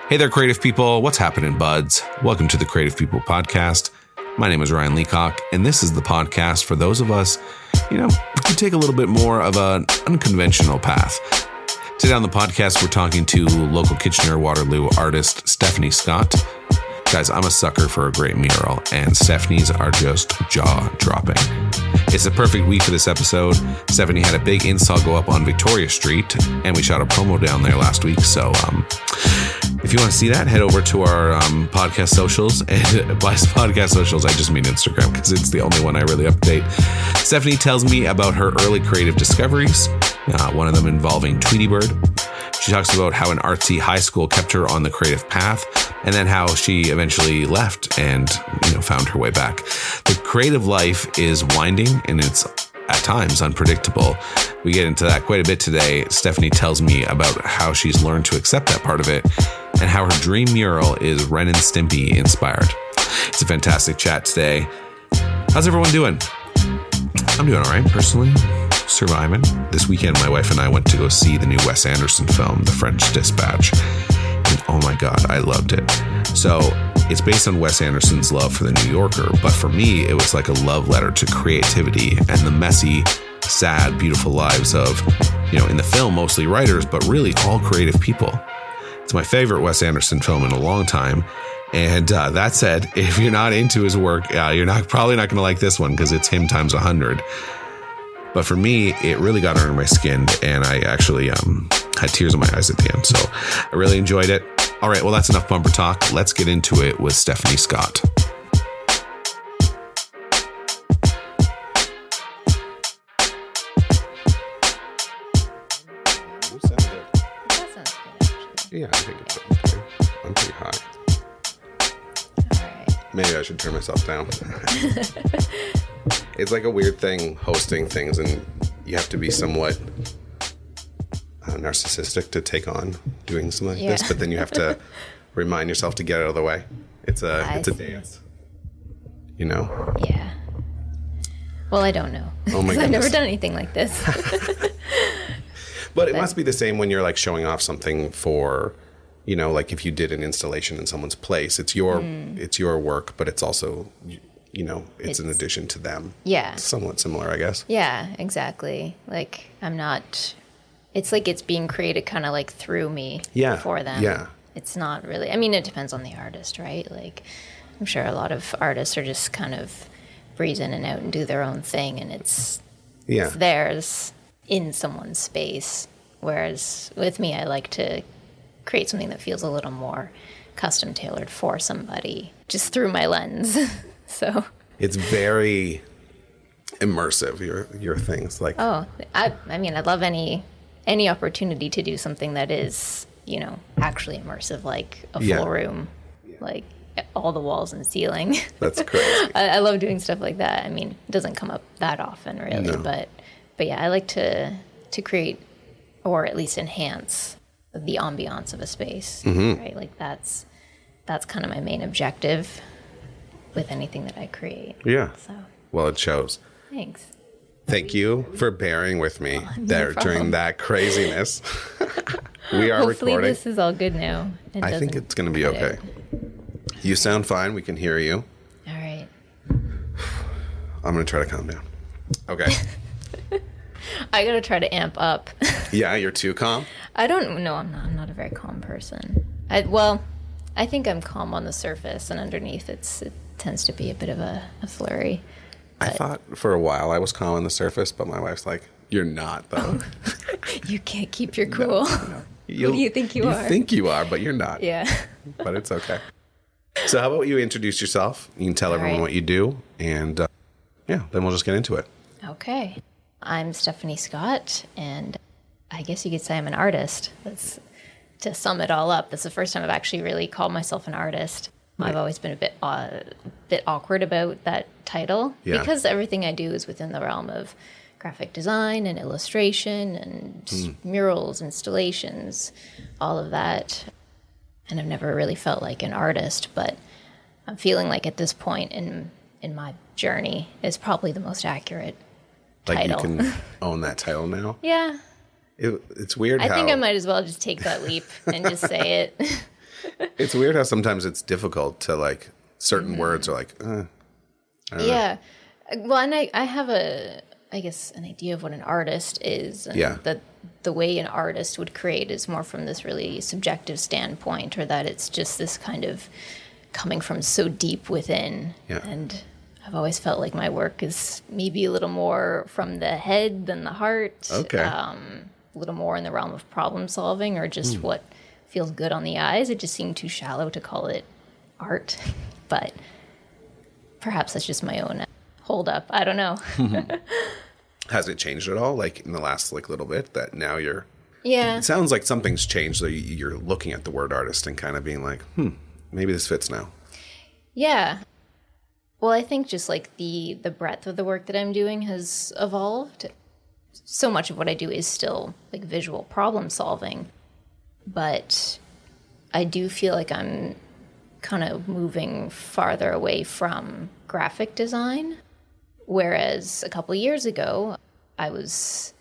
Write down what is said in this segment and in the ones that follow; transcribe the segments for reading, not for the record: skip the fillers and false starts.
Hey there, creative people. What's happening, buds? Welcome to the Creative People Podcast. My name is Ryan Leacock, and this is the podcast for those of us, who take a little bit more of an unconventional path. Today on the podcast, we're talking to local Kitchener-Waterloo artist Stephanie Scott. Guys, I'm a sucker for a great mural, and Stephanie's are just jaw-dropping. It's a perfect week for this episode. Stephanie had a big install go up on Victoria Street, and we shot a promo down there last week. So if you want to see that, head over to our podcast socials. And by podcast socials, I just mean Instagram because it's the only one I really update. Stephanie tells me about her early creative discoveries, one of them involving Tweety Bird. She talks about how an artsy high school kept her on the creative path, and then how she eventually left and found her way back. The creative life is winding, and it's at times unpredictable. We get into that quite a bit today. Stephanie tells me about how she's learned to accept that part of it, and how her dream mural is Ren and Stimpy inspired. It's a fantastic chat today. How's everyone doing? I'm doing all right, personally. Surviving. This weekend, my wife and I went to go see the new Wes Anderson film, The French Dispatch. And oh my God, I loved it. So it's based on Wes Anderson's love for The New Yorker, but for me, it was like a love letter to creativity and the messy, sad, beautiful lives of, in the film, mostly writers, but really all creative people. It's my favorite Wes Anderson film in a long time. And that said, if you're not into his work, you're probably not going to like this one because it's him times 100. But for me, it really got under my skin, and I actually had tears in my eyes at the end. So I really enjoyed it. All right, well, that's enough bumper talk. Let's get into it with Stephanie Scott. You sound good. That sounds good, actually. Yeah, I think it's okay. I'm pretty high. All right. Maybe I should turn myself down. It's like a weird thing hosting things, and you have to be somewhat narcissistic to take on doing something like this, but then you have to remind yourself to get out of the way. It's a dance. Yeah. Well, I don't know. Oh my goodness. I've never done anything like this. But it must be the same when you're like showing off something for, like if you did an installation in someone's place, it's your work, but it's also, it's an addition to them. Yeah. Somewhat similar, I guess. Yeah, exactly. Like, it's like it's being created kind of like through me for them. Yeah. It's not really, it depends on the artist, right? Like, I'm sure a lot of artists are just kind of breeze in and out and do their own thing, and it's theirs in someone's space. Whereas with me, I like to create something that feels a little more custom tailored for somebody, just through my lens. So it's very immersive, your things. Like, I'd love any opportunity to do something that is, actually immersive, like a full room, like all the walls and ceiling. That's crazy. I love doing stuff like that. It doesn't come up that often, really, No. but yeah, I like to create, or at least enhance, the ambiance of a space, right? Like that's kind of my main objective with anything that I create. Yeah. So Well, it shows. thanks. Thank you for bearing with me there problem. during that craziness. We are Hopefully recording. this is all good now. And I think doesn't it's going to be cut okay. it. You sound fine. We can hear you. All right. I'm going to try to calm down. Okay. I gotta try to amp up. Yeah, you're too calm? I don't know. I'm not a very calm person. I think I'm calm on the surface, and underneath it tends to be a bit of a flurry. I thought for a while I was calm on the surface, but my wife's like, you're not, though. You can't keep your cool. No. Who do you think you are? You think you are, but you're not. Yeah. But it's okay. So how about you introduce yourself? You can tell everyone right. what you do, and then we'll just get into it. Okay. I'm Stephanie Scott, and I guess you could say I'm an artist. That's, to sum it all up, that's the first time I've actually really called myself an artist. I've always been a bit awkward about that title because everything I do is within the realm of graphic design and illustration and murals, installations, all of that. And I've never really felt like an artist, but I'm feeling like at this point in my journey is probably the most accurate title. You can own that title now? Yeah. It's weird I think I might as well just take that leap and just say it. It's weird how sometimes it's difficult to like certain words are like, I don't know. Yeah. Well, and I have I guess, an idea of what an artist is. And that the way an artist would create is more from this really subjective standpoint, or that it's just this kind of coming from so deep within. Yeah. And I've always felt like my work is maybe a little more from the head than the heart. Okay. A little more in the realm of problem solving, or just what feels good on the eyes. It just seemed too shallow to call it art. But perhaps that's just my own hold up. I don't know. Has it changed at all? Like in the last like little bit that now you're, Yeah. it sounds like something's changed. So you're looking at the word artist and kind of being like, maybe this fits now. Yeah. Well, I think just like the breadth of the work that I'm doing has evolved. So much of what I do is still like visual problem solving, but I do feel like I'm kind of moving farther away from graphic design. Whereas a couple years ago, I would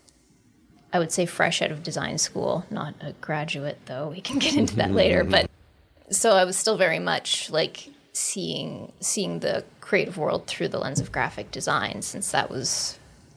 say fresh out of design school, not a graduate though. We can get into that later. But so I was still very much like seeing the creative world through the lens of graphic design, since that was,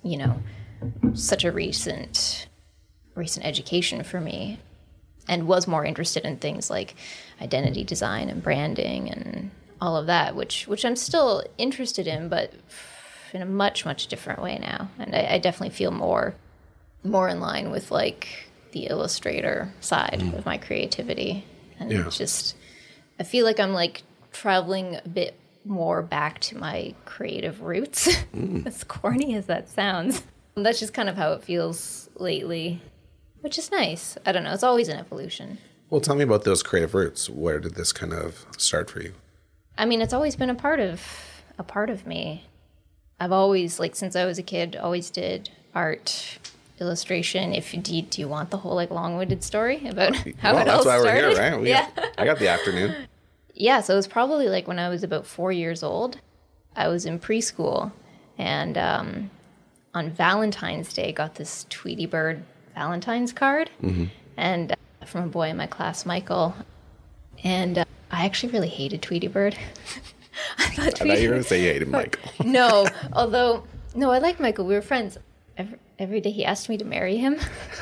such a recent education for me, and was more interested in things like identity design and branding and all of that, which I'm still interested in, but in a much, much different way now. And I definitely feel more in line with like the illustrator side of my creativity. And it's just, I feel like I'm like traveling a bit more back to my creative roots. As corny as that sounds. That's just kind of how it feels lately, which is nice. I don't know. It's always an evolution. Well, tell me about those creative roots. Where did this kind of start for you? I mean, it's always been a part of me. I've always, like, since I was a kid, always did art, illustration. Do you want the whole like long-winded story about how it all started? That's why we're here, right? I got the afternoon. Yeah, so it was probably like when I was about 4 years old. I was in preschool, and on Valentine's Day, got this Tweety Bird Valentine's card, and from a boy in my class, Michael. And I actually really hated Tweety Bird. I thought you were going to say you hated Michael. No, I liked Michael. We were friends. Every day he asked me to marry him,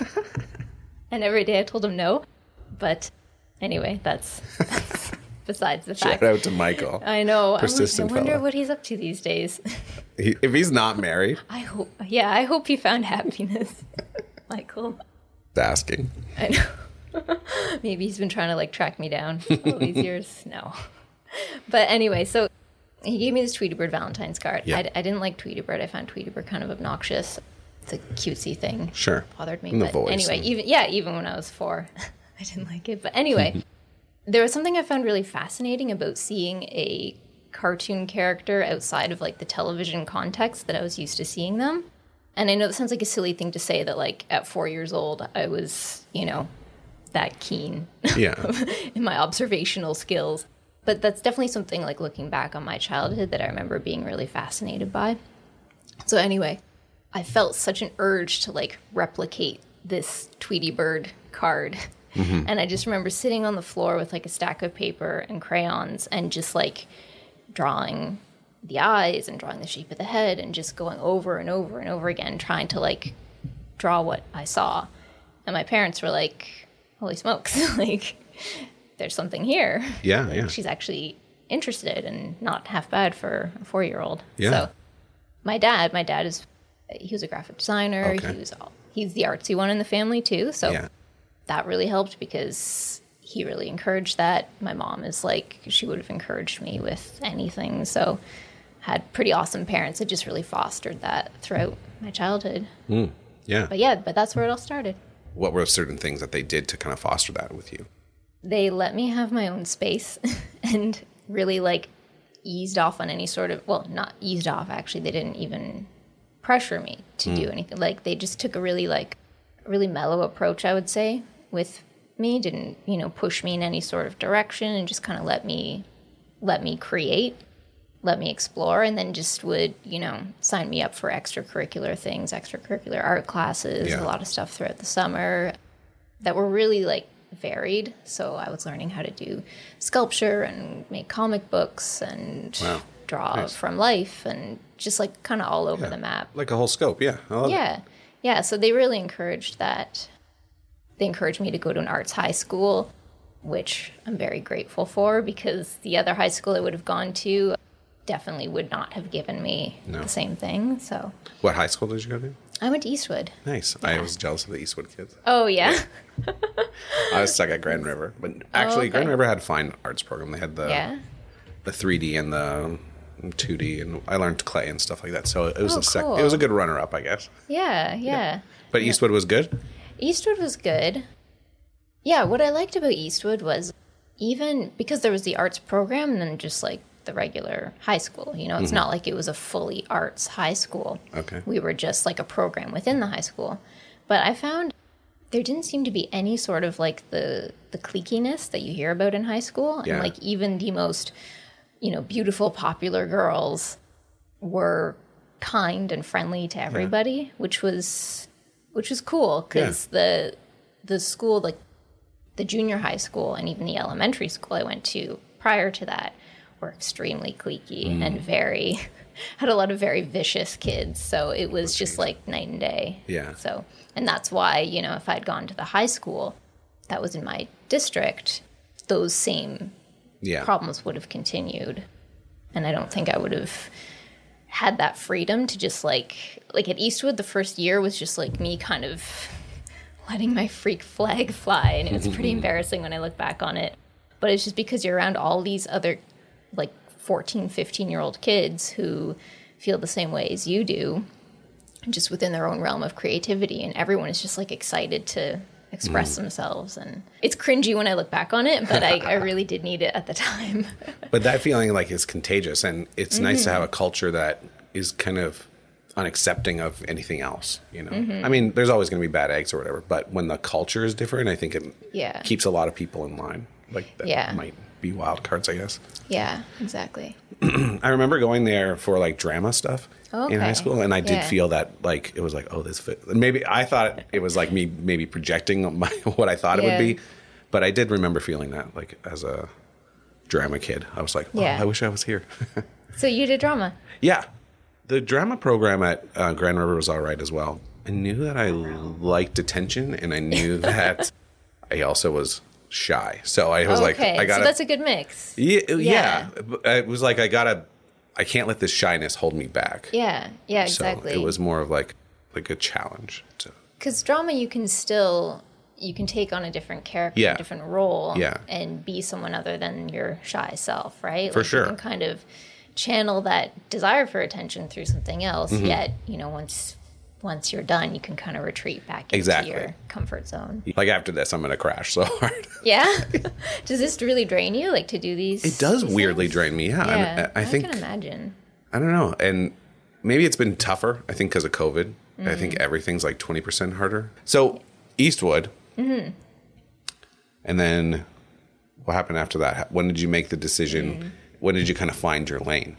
and every day I told him no. But anyway, that's besides the fact. Shout out to Michael. I know. Persistent I wonder fella. what he's up to these days. If he's not married. I hope he found happiness, Michael. Asking. I know. Maybe he's been trying to like track me down all these years. No. But anyway, so he gave me this Tweety Bird Valentine's card. Yeah. I didn't like Tweety Bird. I found Tweety Bird kind of obnoxious. It's a cutesy thing. Sure. Bothered me. And the voice. Anyway, even when I was 4, I didn't like it. But anyway, there was something I found really fascinating about seeing a cartoon character outside of like the television context that I was used to seeing them. And I know that sounds like a silly thing to say, that like at 4 years old, I was, that keen in my observational skills. But that's definitely something, like, looking back on my childhood, that I remember being really fascinated by. So anyway, I felt such an urge to, like, replicate this Tweety Bird card. And I just remember sitting on the floor with, like, a stack of paper and crayons and just, like, drawing the eyes and drawing the shape of the head and just going over and over and over again, trying to, like, draw what I saw. And my parents were like, holy smokes, like, there's something here. Yeah, like, she's actually interested and not half bad for a 4-year-old. Yeah. So my dad he was a graphic designer. Okay. He's the artsy one in the family too. So that really helped because he really encouraged that. My mom is like, she would have encouraged me with anything. So had pretty awesome parents that just really fostered that throughout my childhood. Yeah. But that's where it all started. What were certain things that they did to kind of foster that with you? They let me have my own space and really like eased off on any sort of, well, not eased off, actually. They didn't even pressure me to do anything. Like, they just took a really mellow approach, I would say, with me. Didn't, push me in any sort of direction, and just kind of let me create, let me explore, and then just would, sign me up for extracurricular things, extracurricular art classes, a lot of stuff throughout the summer that were really like varied. So I was learning how to do sculpture and make comic books and draw from life and just like kind of all over the map. Like a whole scope. Yeah. I love it. Yeah. So they really encouraged that. They encouraged me to go to an arts high school, which I'm very grateful for, because the other high school I would have gone to definitely would not have given me the same thing. So What high school did you go to? I went to Eastwood. Nice. Yeah. I was jealous of the Eastwood kids. Oh, yeah? I was stuck at Grand River. But actually, Grand River had a fine arts program. They had the 3D and the 2D, and I learned clay and stuff like that. So it was cool. It was a good runner-up, I guess. Yeah. But Eastwood was good? Eastwood was good. Yeah, what I liked about Eastwood was even because there was the arts program and then just like the regular high school, you know, it's not like it was a fully arts high school. Okay. We were just like a program within the high school. But I found there didn't seem to be any sort of like the cliquiness that you hear about in high school. Yeah. And like even the most, you know, beautiful, popular girls were kind and friendly to everybody, which was cool because the school, like the junior high school and even the elementary school I went to prior to that were extremely cliquey and had a lot of very vicious kids. So it was just like night and day. Yeah. So, and that's why, you know, if I'd gone to the high school that was in my district, those same problems would have continued. And I don't think I would have had that freedom to just like at Eastwood, the first year was just like me kind of letting my freak flag fly. And it was pretty embarrassing when I look back on it. But it's just because you're around all these other like 14, 15-year-old kids who feel the same way as you do, just within their own realm of creativity. And everyone is just like excited to express themselves. And it's cringy when I look back on it, but I really did need it at the time. But that feeling like is contagious. And it's nice to have a culture that is kind of unaccepting of anything else, you know? I mean, there's always going to be bad eggs or whatever, but when the culture is different, I think it keeps a lot of people in line. Like that might be wild cards, I guess. Yeah, exactly. I remember going there for like drama stuff in high school, and I did feel that like it was like, oh, this fit. Maybe I thought it was like me maybe projecting what I thought it would be, but I did remember feeling that like as a drama kid. I was like, oh, I wish I was here. So you did drama? Yeah. The drama program at Grand River was all right as well. I knew that I liked attention, and I knew that I also was shy. So I was like, I got. So that's a good mix. Yeah. It was like I can't let this shyness hold me back. Yeah, exactly. So it was more of like a challenge. Because drama, you can take on a different character, a different role, and be someone other than your shy self, right? For sure. You can kind of channel that desire for attention through something else. Yet, you know, once you're done, you can kind of retreat back into your comfort zone. Like after this, I'm going to crash so hard. Yeah? Does this really drain you, like to do these? It does weirdly drain me, Yeah, I think, can imagine. I don't know. And maybe it's been tougher, I think, because of COVID. I think everything's like 20% harder. So Eastwood. And then what happened after that? When did you make the decision? When did you kind of find your lane?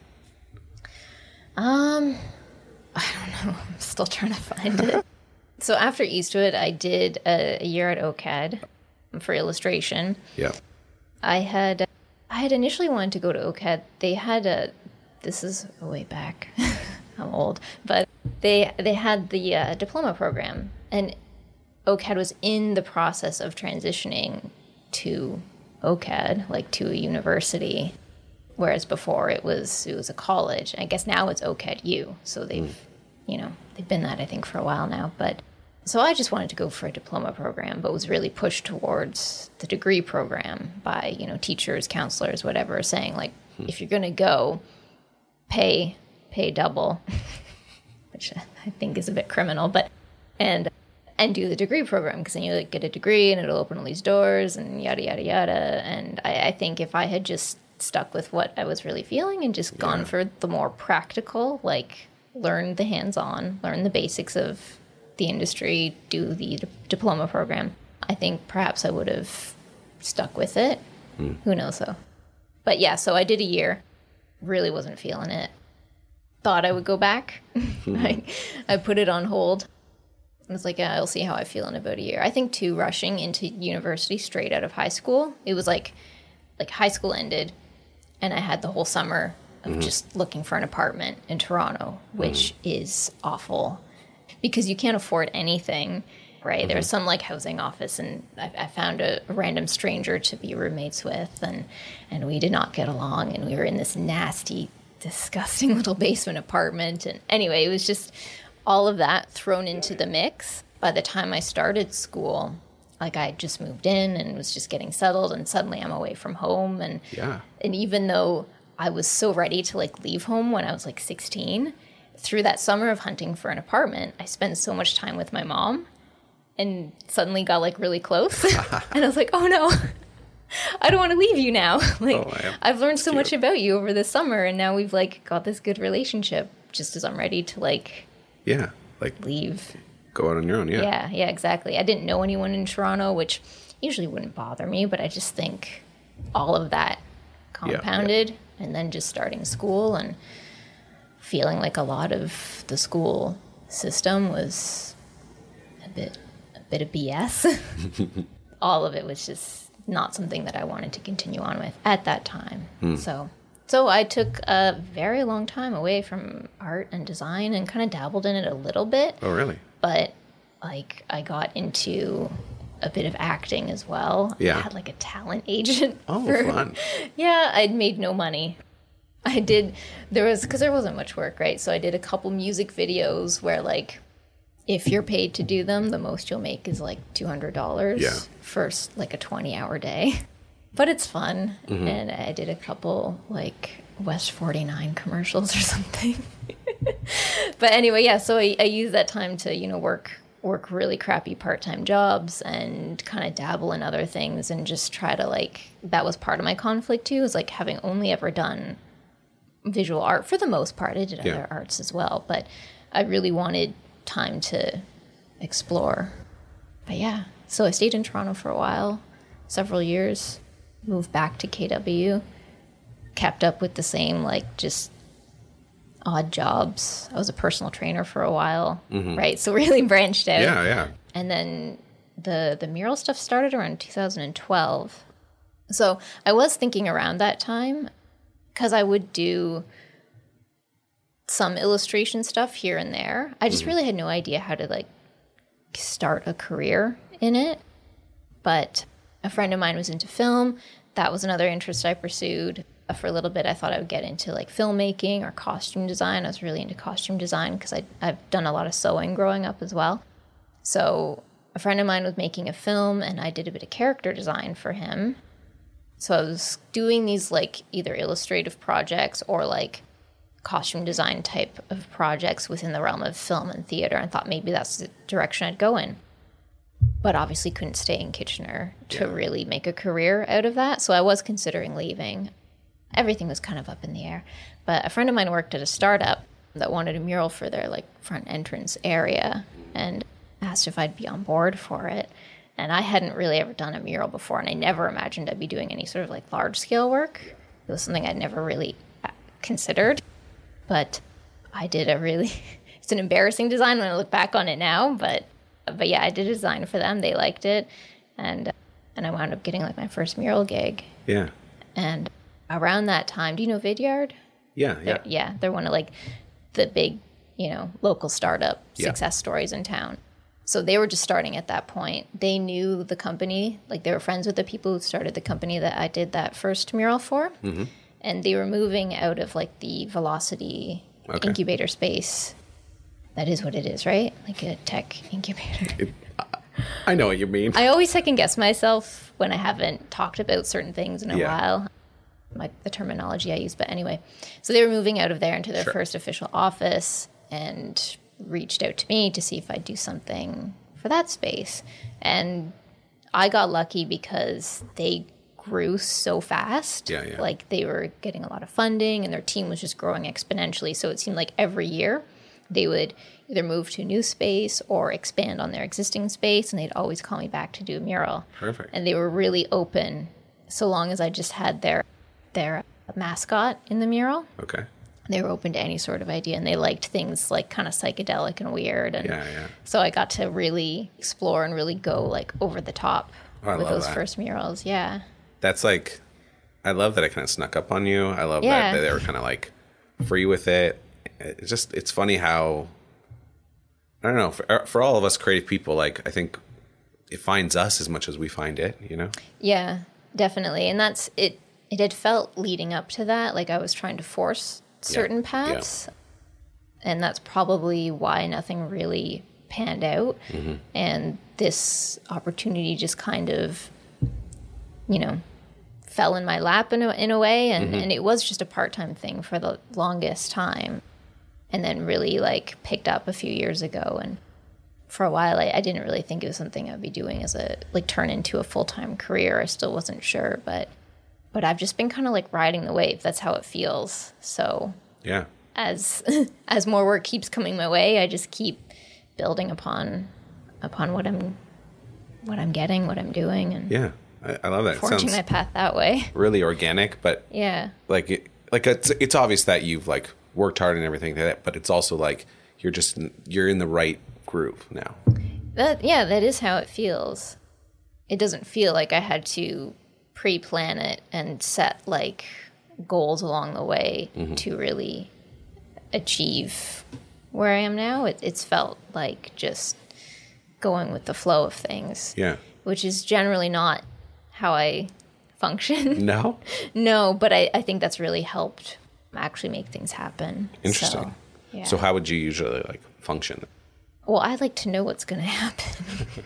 I don't know. I'm still trying to find it. So after Eastwood, I did a year at OCAD for illustration. Yeah. I had initially wanted to go to OCAD. They had this is way back. I'm old, but they had the diploma program, and OCAD was in the process of transitioning to OCAD, like to a university, whereas before it was a college. I guess now it's OCAD U. So they've been that, I think, for a while now. But so I just wanted to go for a diploma program, but was really pushed towards the degree program by, teachers, counselors, whatever, saying like, if you're going to go, pay double, which I think is a bit criminal, but, and do the degree program, because then you get a degree and it'll open all these doors and yada, yada, yada. And I think if I had just stuck with what I was really feeling and just gone for the more practical, like learn the hands-on, learn the basics of the industry, do the diploma program, I think perhaps I would have stuck with it. Who knows though? But yeah, so I did a year, really wasn't feeling it. Thought I would go back. I put it on hold. I was like, yeah, I'll see how I feel in about a year. I think too, rushing into university straight out of high school, it was like high school ended and I had the whole summer of just looking for an apartment in Toronto, which is awful because you can't afford anything, right? There's some like housing office and I found a random stranger to be roommates with and we did not get along and we were in this nasty, disgusting little basement apartment. And anyway, it was just all of that thrown into the mix. By the time I started school, like I just moved in and was just getting settled and suddenly I'm away from home. And even though I was so ready to like leave home when I was like 16, through that summer of hunting for an apartment, I spent so much time with my mom and suddenly got like really close. And I was like, oh no, I don't want to leave you now. Like I've learned so much about you over the summer and now we've like got this good relationship just as I'm ready to like leave. Go out on your own, Yeah, exactly. I didn't know anyone in Toronto, which usually wouldn't bother me, but I just think all of that compounded and then just starting school and feeling like a lot of the school system was a bit of BS. All of it was just not something that I wanted to continue on with at that time. So I took a very long time away from art and design and kind of dabbled in it a little bit. Oh, really? But like I got into a bit of acting as well. Yeah. I had like a talent agent. Oh, fun. Yeah, I'd made no money. Because there wasn't much work, right? So I did a couple music videos where like, if you're paid to do them, the most you'll make is like $200 for like a 20-hour day. But it's fun. And I did a couple like West 49 commercials or something. But anyway, yeah, so I used that time to, you know, work really crappy part-time jobs and kind of dabble in other things and just try to like, that was part of my conflict too, is like having only ever done visual art for the most part. I did other arts as well, but I really wanted time to explore. But yeah, so I stayed in Toronto for a while, several years, moved back to KW, kept up with the same like just odd jobs. I was a personal trainer for a while, right? So really branched out. Yeah. And then the mural stuff started around 2012. So I was thinking around that time because I would do some illustration stuff here and there. I just really had no idea how to like start a career in it. But a friend of mine was into film. That was another interest I pursued. For a little bit, I thought I would get into like filmmaking or costume design. I was really into costume design because I've done a lot of sewing growing up as well. So a friend of mine was making a film and I did a bit of character design for him. So I was doing these like either illustrative projects or like costume design type of projects within the realm of film and theater and thought maybe that's the direction I'd go in. But obviously couldn't stay in Kitchener to really make a career out of that. So I was considering leaving. Everything was kind of up in the air. But a friend of mine worked at a startup that wanted a mural for their like front entrance area and asked if I'd be on board for it. And I hadn't really ever done a mural before, and I never imagined I'd be doing any sort of like large scale work. It was something I'd never really considered. But I did it's an embarrassing design when I look back on it now, but yeah, I did a design for them. They liked it. And I wound up getting like my first mural gig. Yeah. And around that time, do you know Vidyard? Yeah. They're one of like the big, local startup success stories in town. So they were just starting at that point. They knew the company, like they were friends with the people who started the company that I did that first mural for. Mm-hmm. And they were moving out of like the Velocity incubator space. That is what it is, right? Like a tech incubator. I know what you mean. I always second guess myself when I haven't talked about certain things in a while. Like the terminology I use, but anyway. So they were moving out of there into their first official office and reached out to me to see if I'd do something for that space. And I got lucky because they grew so fast. Yeah. Like they were getting a lot of funding and their team was just growing exponentially. So it seemed like every year they would either move to a new space or expand on their existing space, and they'd always call me back to do a mural. Perfect. And they were really open so long as I just had their mascot in the mural. Okay. They were open to any sort of idea, and they liked things like kind of psychedelic and weird. And Yeah. so I got to really explore and really go like over the top I with love those that. first murals. Yeah. That's like, I love that it kind of snuck up on you. I love Yeah. that they were kind of like free with it. It's funny how, I don't know, for all of us creative people, like I think it finds us as much as we find it, you know? Yeah, definitely. And that's it. It had felt leading up to that, like I was trying to force certain paths. And that's probably why nothing really panned out. Mm-hmm. And this opportunity just kind of, you know, fell in my lap in a way. And, and it was just a part-time thing for the longest time. And then really like picked up a few years ago. And for a while, I didn't really think it was something I'd be doing as a, like turn into a full-time career. I still wasn't sure, but I've just been kind of like riding the wave. That's how it feels. So Yeah. as more work keeps coming my way, I just keep building upon what I'm getting, what I'm doing, and Yeah. I love that. It forging sounds my path that way. really organic, but Yeah. like it's obvious that you've like worked hard and everything like that, but it's also like you're in the right groove now. That is how it feels. It doesn't feel like I had to pre-plan it and set like goals along the way to really achieve where I am now. It's felt like just going with the flow of things. Yeah. Which is generally not how I function. No? No, but I think that's really helped actually make things happen. Interesting. So, yeah. So how would you usually like function? Well, I like to know what's going to happen.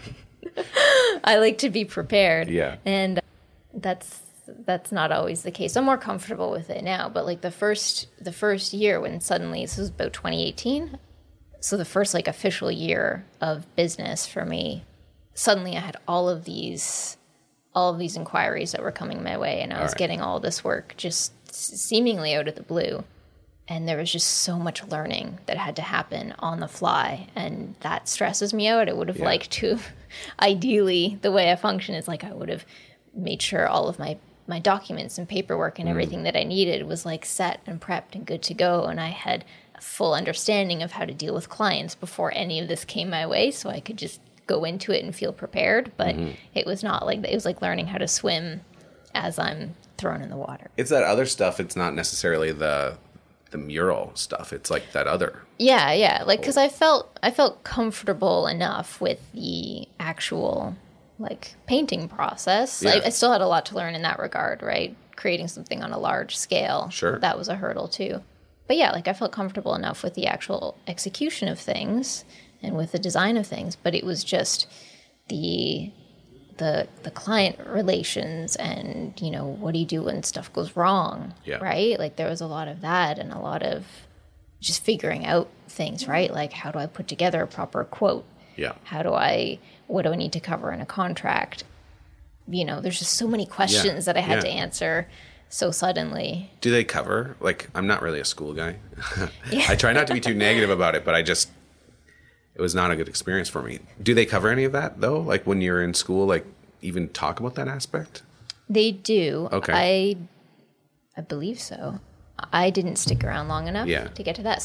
I like to be prepared. Yeah. And that's not always the case. I'm more comfortable with it now, but like the first year when suddenly, this was about 2018. So the first like official year of business for me, suddenly I had all of these inquiries that were coming my way, and I was getting all this work just seemingly out of the blue. And there was just so much learning that had to happen on the fly, and that stresses me out. I would have liked to, ideally, the way I function is like I would have made sure all of my documents and paperwork and everything that I needed was like set and prepped and good to go, and I had a full understanding of how to deal with clients before any of this came my way, so I could just go into it and feel prepared. But it was not like, it was like learning how to swim as I'm thrown in the water. It's that other stuff. It's not necessarily the mural stuff. It's like that other. Yeah. Like, cause I felt comfortable enough with the actual like painting process. Yeah. I still had a lot to learn in that regard, right? Creating something on a large scale. Sure. That was a hurdle too. But yeah, like I felt comfortable enough with the actual execution of things and with the design of things, but it was just the client relations and, you know, what do you do when stuff goes wrong, right? Like there was a lot of that and a lot of just figuring out things, right? Like how do I put together a proper quote? Yeah. What do I need to cover in a contract? You know, there's just so many questions that I had to answer so suddenly. Do they cover, like, I'm not really a school guy. I try not to be too negative about it, but it was not a good experience for me. Do they cover any of that though? Like when you're in school, like even talk about that aspect? They do. Okay. I believe so. I didn't stick around long enough to get to that.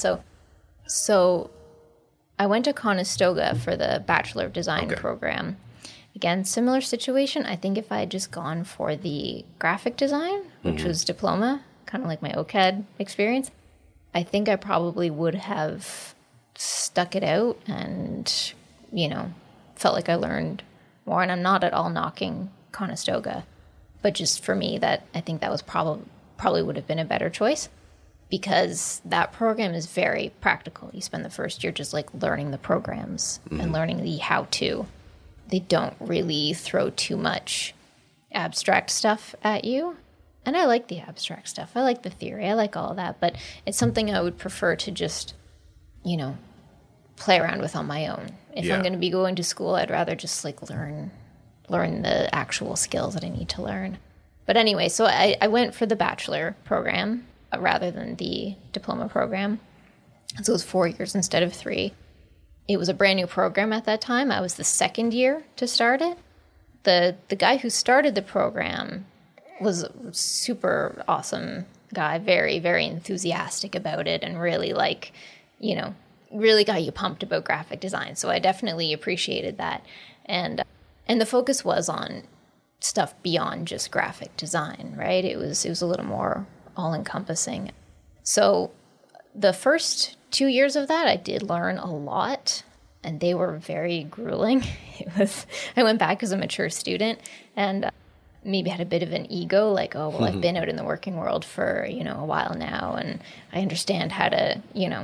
So I went to Conestoga for the Bachelor of Design program. Again, similar situation. I think if I had just gone for the graphic design, which was diploma, kind of like my OCAD experience, I think I probably would have stuck it out and, you know, felt like I learned more. And I'm not at all knocking Conestoga, but just for me, I think that was probably would have been a better choice, because that program is very practical. You spend the first year just like learning the programs and learning the how-to. They don't really throw too much abstract stuff at you. And I like the abstract stuff. I like the theory. I like all of that. But it's something I would prefer to just, you know, play around with on my own. If I'm going to be going to school, I'd rather just like learn the actual skills that I need to learn. But anyway, so I went for the bachelor program rather than the diploma program. So it was 4 years instead of 3. It was a brand new program at that time. I was the second year to start it. The guy who started the program was a super awesome guy, very, very enthusiastic about it, and really like, really got you pumped about graphic design. So I definitely appreciated that. And the focus was on stuff beyond just graphic design, right? It was a little more all encompassing. So the first 2 years of that, I did learn a lot, and they were very grueling. I went back as a mature student and maybe had a bit of an ego, like, oh, well, I've been out in the working world for, a while now, and I understand how to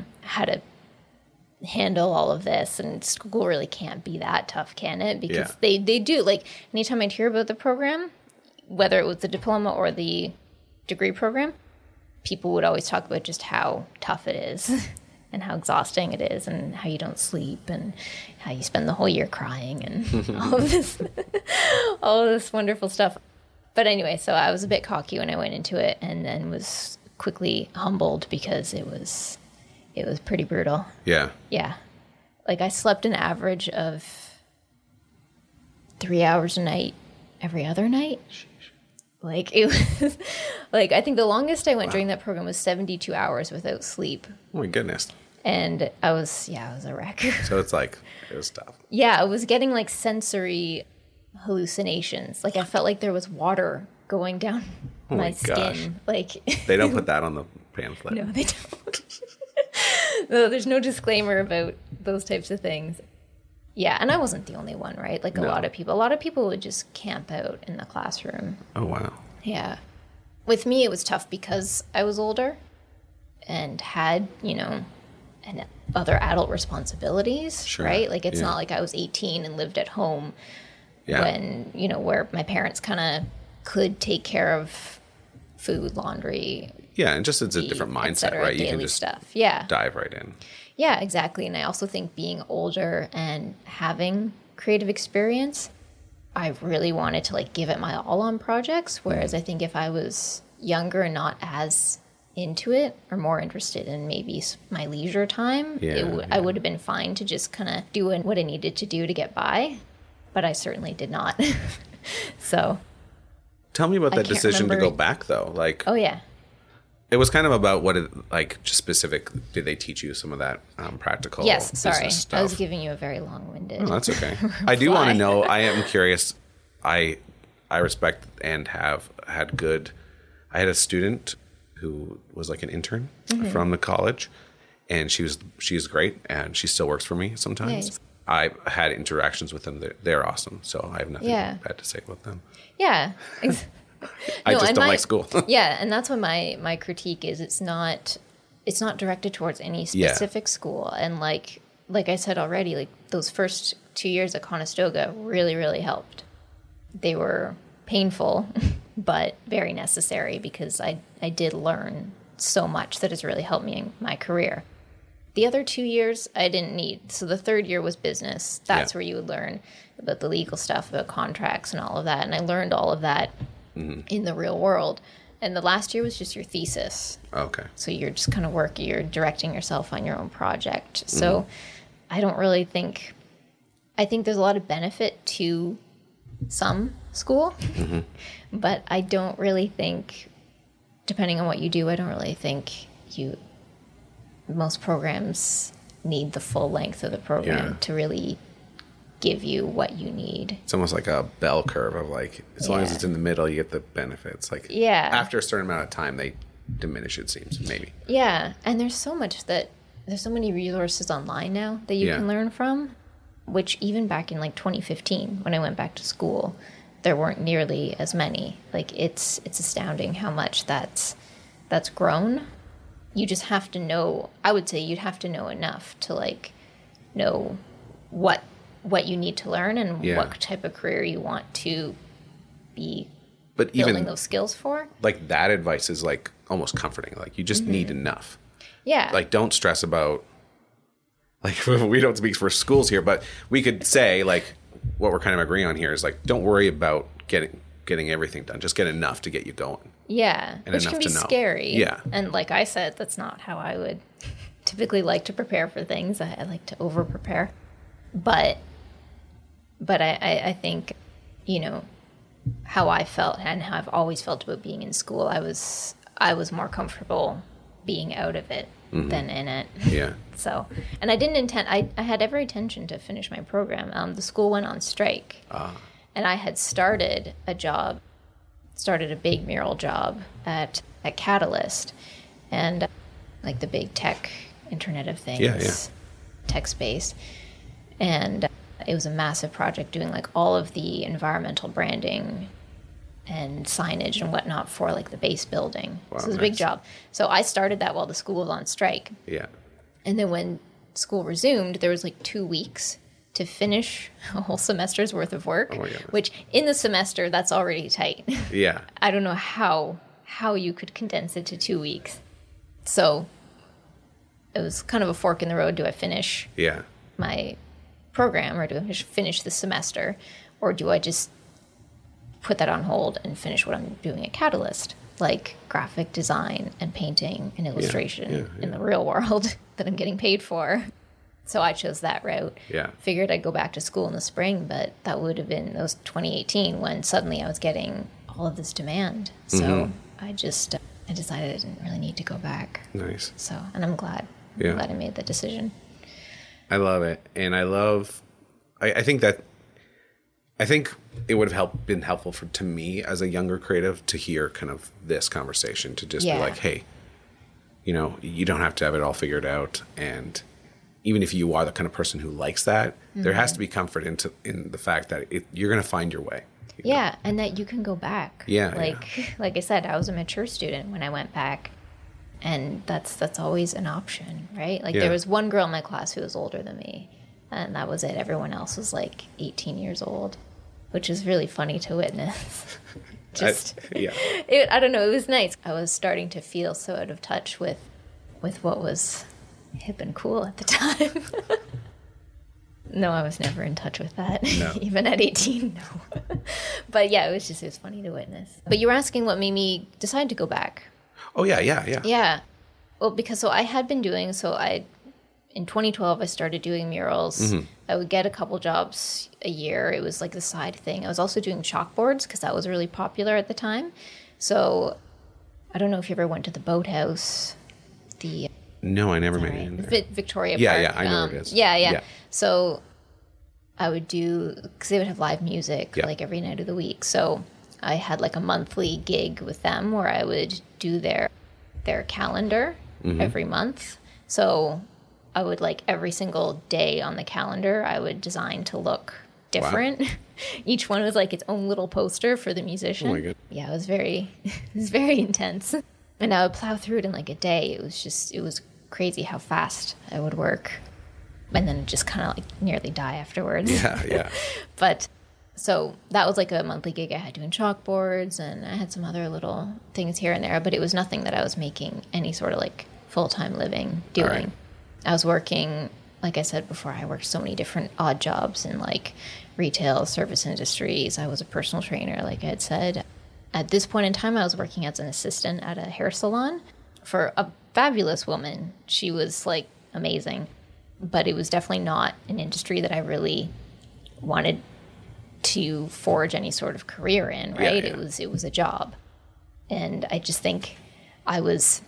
handle all of this, and school really can't be that tough, can it? Because they do, like, anytime I'd hear about the program, whether it was the diploma or the degree program, people would always talk about just how tough it is and how exhausting it is and how you don't sleep and how you spend the whole year crying and all of this wonderful stuff. But anyway, so I was a bit cocky when I went into it, and then was quickly humbled because it was pretty brutal. Yeah. Yeah. Like, I slept an average of 3 hours a night every other night. Like, it was like, I think the longest I went during that program was 72 hours without sleep. Oh my goodness. And I was a wreck. So it's like, it was tough. Yeah, I was getting like sensory hallucinations. Like, I felt like there was water going down my skin. Gosh. Like, They don't put that on the pamphlet. no, they don't. No, there's no disclaimer about those types of things. Yeah, and I wasn't the only one, right? Like, a lot of people would just camp out in the classroom. Oh, wow. Yeah. With me, it was tough because I was older and had, and other adult responsibilities, Sure. right? Like, it's Yeah. not like I was 18 and lived at home Yeah. when, where my parents kind of could take care of food, laundry. Yeah, and just it's a different et mindset, cetera, right? You daily can just stuff. Yeah. dive right in. Yeah, exactly. And I also think being older and having creative experience, I really wanted to like give it my all on projects. Whereas I think if I was younger and not as into it or more interested in maybe my leisure time, I would have been fine to just kind of do what I needed to do to get by. But I certainly did not. So. Tell me about that can't decision to remember. go back, though. Like, Oh, yeah. it was kind of about what it, like, just specific. Did they teach you some of that practical Yes, sorry. business stuff? I was giving you a very long-winded. Oh, that's okay. I do want to reply. know. I am curious. I respect and have had good. I had a student who was like an intern from the college, and she's great, and she still works for me sometimes. Nice. I had interactions with them. They're awesome, so I have nothing bad to say about them. Yeah. I just and don't like school. Yeah, and that's what my critique is. It's not directed towards any specific school. And like I said already, like those first 2 years at Conestoga really, really helped. They were painful, but very necessary because I did learn so much that has really helped me in my career. The other 2 years I didn't need. So the third year was business. That's where you would learn about the legal stuff, about contracts and all of that. And I learned all of that in the real world. And the last year was just your thesis. Okay. So you're just kind of you're directing yourself on your own project. So I don't really think, I think there's a lot of benefit to some school, but I don't really think, depending on what you do, I don't really think most programs need the full length of the program to really give you what you need. It's almost like a bell curve of like, as long as Yeah. it's in the middle, you get the benefits. Like, Yeah. after a certain amount of time, they diminish, it seems, maybe. Yeah, and there's so many resources online now that you can learn from, which even back in like 2015, when I went back to school, there weren't nearly as many. Like, it's astounding how much that's grown. You just have to know, I would say you'd have to know enough to like know what you need to learn and what type of career you want to be But building even those skills for. like that advice is like almost comforting. Like, you just need enough. Yeah. Like, don't stress about, like, we don't speak for schools here, but we could say, like, what we're kind of agreeing on here is like, don't worry about getting everything done. Just get enough to get you going. Yeah, And which enough can be to know. scary. Yeah. And like I said, that's not how I would typically like to prepare for things. I like to over prepare. But I think, how I felt and how I've always felt about being in school, I was I was more comfortable being out of it than in it. Yeah. So, and I didn't intend, I had every intention to finish my program. The school went on strike. And I had started a big mural job at Catalyst, and like the big tech Internet of Things, tech space. And it was a massive project doing like all of the environmental branding and signage and whatnot for like the base building. Wow, so it was a big job. So I started that while the school was on strike. Yeah. And then when school resumed, there was like 2 weeks to finish a whole semester's worth of work, Oh my goodness. which in the semester, that's already tight. Yeah. I don't know how you could condense it to 2 weeks. So it was kind of a fork in the road. Do I finish Yeah. my program, or do I finish the semester, or do I just put that on hold and finish what I'm doing at Catalyst, like graphic design and painting and illustration in the real world that I'm getting paid for? So I chose that route. Yeah. Figured I'd go back to school in the spring, but that would have been 2018 when suddenly I was getting all of this demand. So I decided I didn't really need to go back. Nice. So, and I'm glad. Yeah. I'm glad I made that decision. I love it. And I think it would have been helpful to me as a younger creative to hear kind of this conversation, to just be like, hey, you don't have to have it all figured out. And even if you are the kind of person who likes that, there has to be comfort in the fact that you're going to find your way. Yeah, and that you can go back. Yeah. Like I said, I was a mature student when I went back, and that's always an option, right? Like there was one girl in my class who was older than me, and that was it. Everyone else was like 18 years old, which is really funny to witness. I don't know, it was nice. I was starting to feel so out of touch with what was hip and cool at the time. No, I was never in touch with that. No. Even at 18, no. But yeah, it was funny to witness. But you were asking what made me decide to go back. Oh, yeah. Yeah. Well, because I had been doing, in 2012, I started doing murals. I would get a couple jobs a year. It was like the side thing. I was also doing chalkboards because that was really popular at the time. So I don't know if you ever went to the Boathouse, No, I never made it in there. Victoria Park. Yeah, I know where it is. Yeah. So I would because they would have live music like every night of the week. So I had like a monthly gig with them where I would do their calendar every month. So I would like every single day on the calendar, I would design to look different. Wow. Each one was like its own little poster for the musician. Oh my God. Yeah, it was very intense. And I would plow through it in like a day. It was crazy how fast I would work. And then just kind of like nearly die afterwards. Yeah. But so that was like a monthly gig I had doing chalkboards, and I had some other little things here and there, but it was nothing that I was making any sort of like full-time living doing. Right. I was working, like I said before, I worked so many different odd jobs in like retail, service industries. I was a personal trainer, like I had said. At this point in time, I was working as an assistant at a hair salon for a fabulous woman. She was like amazing, but it was definitely not an industry that I really wanted to forge any sort of career in, right? Yeah. It was a job. And I just think I was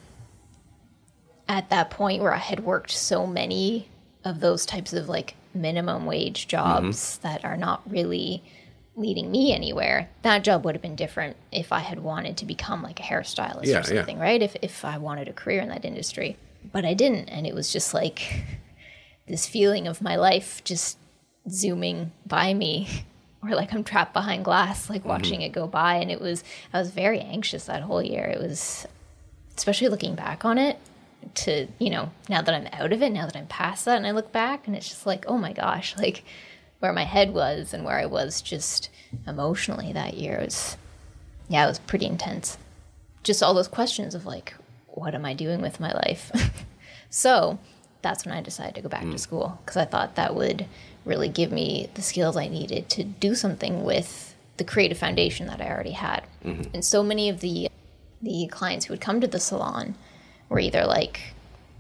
at that point where I had worked so many of those types of like minimum wage jobs that are not really leading me anywhere. That job would have been different if I had wanted to become like a hairstylist or something, right? If I wanted a career in that industry. But I didn't. And it was just like this feeling of my life just zooming by me, or like I'm trapped behind glass, like watching it go by. And I was very anxious that whole year. It was, especially looking back on it, to, now that I'm out of it, now that I'm past that, and I look back and it's just like, oh my gosh, like where my head was and where I was just emotionally that year it was pretty intense. Just all those questions of like, what am I doing with my life? So that's when I decided to go back to school, because I thought that would really give me the skills I needed to do something with the creative foundation that I already had. And so many of the clients who would come to the salon were either like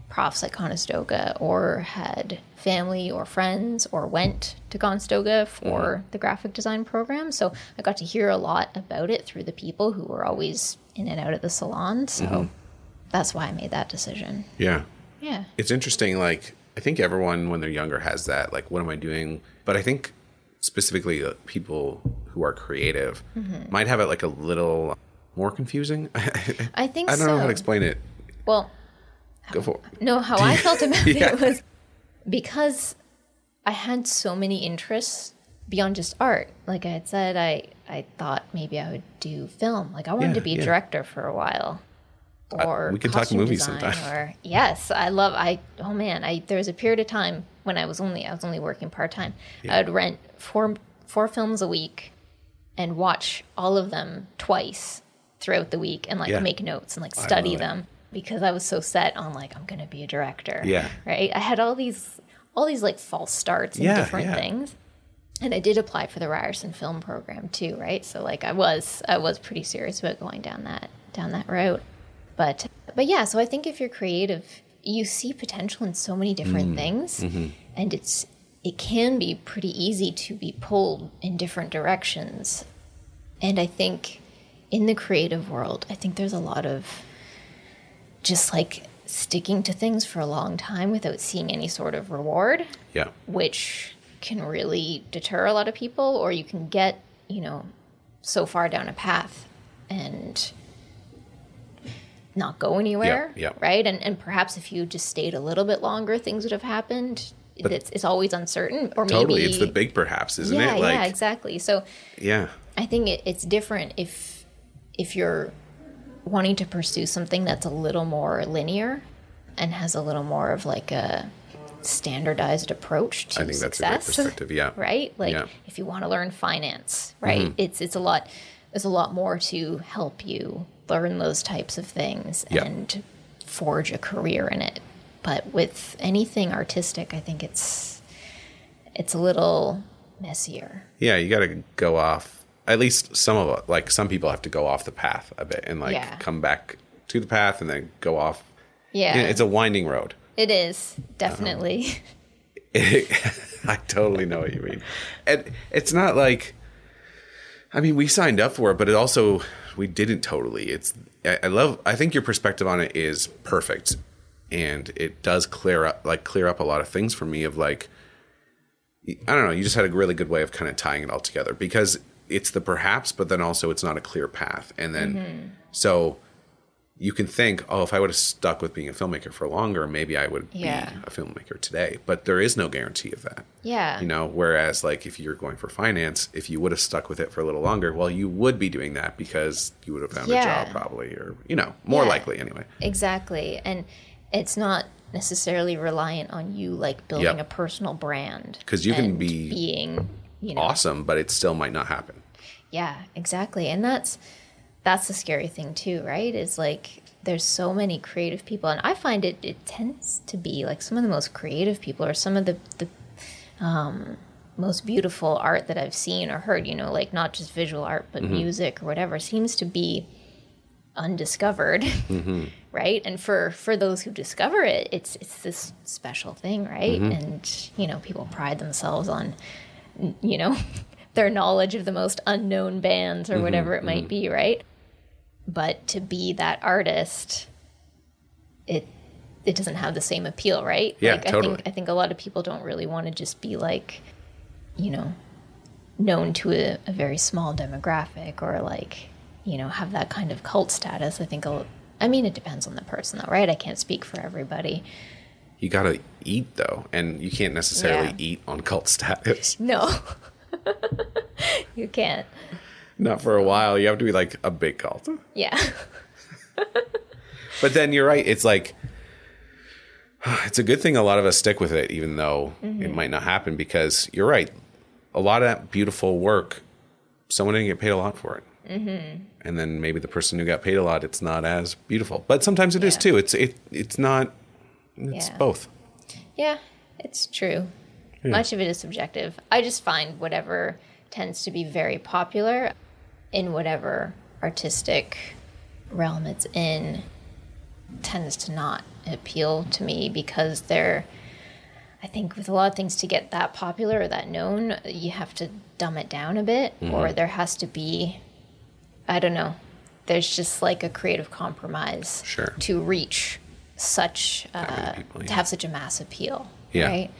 profs at Conestoga or had family or friends or went to Conestoga for the graphic design program. So I got to hear a lot about it through the people who were always in and out of the salon. So that's why I made that decision. Yeah. Yeah. It's interesting. Like, I think everyone when they're younger has that, like, what am I doing? But I think specifically people who are creative might have it like a little more confusing. I think I don't know how so. to explain it. Well, Go for it. no, how I felt about Yeah. it was because I had so many interests beyond just art. Like I had said, I thought maybe I would do film. Like I wanted to be a director for a while. Or we can talk costume movies design, sometime. Or yes, there was a period of time when I was only working part-time. I would rent four films a week and watch all of them twice throughout the week and like make notes and like study them because I was so set on like I'm going to be a director. Yeah. Right? I had all these like false starts and different things. And I did apply for the Ryerson film program too, right? So like I was pretty serious about going down that route. But yeah, so I think if you're creative, you see potential in so many different things, and it can be pretty easy to be pulled in different directions. And I think in the creative world, I think there's a lot of just like sticking to things for a long time without seeing any sort of reward, which can really deter a lot of people, or you can get, so far down a path and not go anywhere, right? And perhaps if you just stayed a little bit longer, things would have happened. But it's always uncertain, or Totally, maybe it's the big perhaps, isn't it? Like, yeah, exactly. So yeah, I think it's different if you're wanting to pursue something that's a little more linear and has a little more of like a standardized approach to success. I think that's a great perspective. Yeah, right. Like if you want to learn finance, right? It's a lot. There's a lot more to help you learn those types of things and forge a career in it. But with anything artistic, I think it's a little messier. Yeah, you got to go off. At least some people have to go off the path a bit and come back to the path and then go off. Yeah, it's a winding road. It is definitely. I totally know what you mean. And it's not like, I mean, we signed up for it, but it also, we didn't totally. I think your perspective on it is perfect. And it does clear up a lot of things for me of like, I don't know, you just had a really good way of kind of tying it all together because it's the perhaps, but then also it's not a clear path. And then, so you can think, oh, if I would have stuck with being a filmmaker for longer, maybe I would be a filmmaker today. But there is no guarantee of that. Yeah. Whereas like if you're going for finance, if you would have stuck with it for a little longer, well, you would be doing that because you would have found a job probably, or, more likely anyway. Exactly. And it's not necessarily reliant on you like building a personal brand. Because you can be being, awesome, but it still might not happen. Yeah, exactly. And that's the scary thing too, right? Is like there's so many creative people, and I find it tends to be like some of the most creative people or some of the most beautiful art that I've seen or heard, like not just visual art, but music or whatever seems to be undiscovered, right? And for those who discover it, it's this special thing, right? And people pride themselves on their knowledge of the most unknown bands or whatever it might be, right? But to be that artist, it doesn't have the same appeal, right? Yeah, like, totally. I think a lot of people don't really want to just be like, known to a very small demographic or like, have that kind of cult status. It depends on the person though, right? I can't speak for everybody. You got to eat though, and you can't necessarily eat on cult status. No, you can't. Not for a while. You have to be like a big cult. Yeah. But then you're right. It's like, it's a good thing a lot of us stick with it, even though it might not happen, because you're right. A lot of that beautiful work, someone didn't get paid a lot for it. And then maybe the person who got paid a lot, it's not as beautiful. But sometimes it is too. It's not, it's both. Yeah, it's true. Yeah. Much of it is subjective. I just find whatever tends to be very popular in whatever artistic realm it's in tends to not appeal to me because I think with a lot of things, to get that popular or that known, you have to dumb it down a bit, or there has to be, I don't know, there's just like a creative compromise to reach such, people, to have such a mass appeal, right?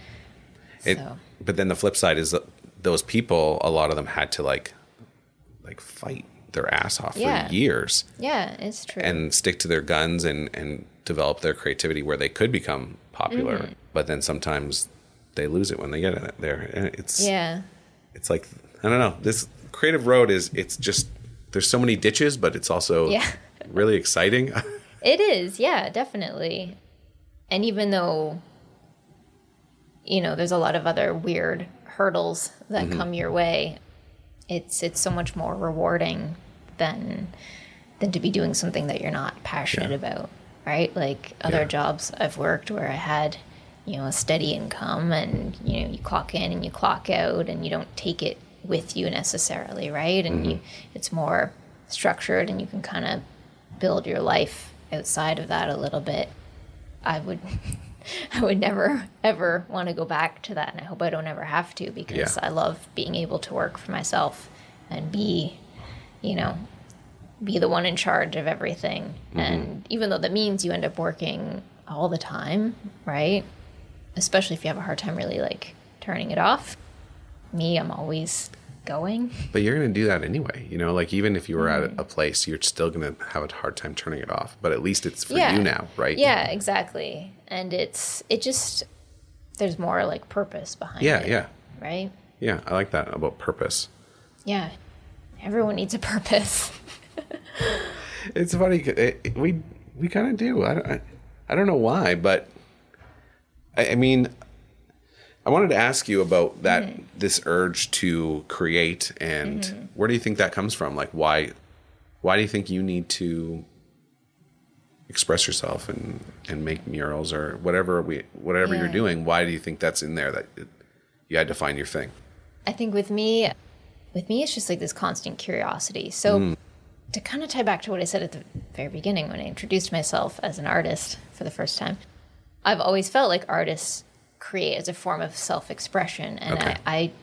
But then the flip side is that those people, a lot of them had to like fight their ass off for years. Yeah, it's true. And stick to their guns and develop their creativity where they could become popular. But then sometimes they lose it when they get in it there. And it's like, I don't know, this creative road it's just, there's so many ditches, but it's also really exciting. It is, yeah, definitely. And even though, you know, there's a lot of other weird hurdles that come your way, it's so much more rewarding than to be doing something that you're not passionate about, right? Like other jobs I've worked where I had, you know, a steady income, and, you know, you clock in and you clock out and you don't take it with you necessarily, right? And it's more structured and you can kind of build your life outside of that a little bit. I would never ever want to go back to that, and I hope I don't ever have to, because I love being able to work for myself and be the one in charge of everything. And even though that means you end up working all the time, right? Especially if you have a hard time really like turning it off. I'm always going. But you're going to do that anyway, you know, like even if you were at a place, you're still going to have a hard time turning it off, but at least it's for you now, right? Yeah, exactly. And there's more like purpose behind it. Yeah. Right? Yeah, I like that about purpose. Yeah. Everyone needs a purpose. It's funny. We kind of do. I don't know why, but I mean, I wanted to ask you about that, this urge to create, and where do you think that comes from? Like, why do you think you need to express yourself and make murals or whatever you're doing? Why do you think that's in there, that you had to find your thing? I think with me, it's just like this constant curiosity. So to kind of tie back to what I said at the very beginning when I introduced myself as an artist for the first time, I've always felt like artists create as a form of self-expression, and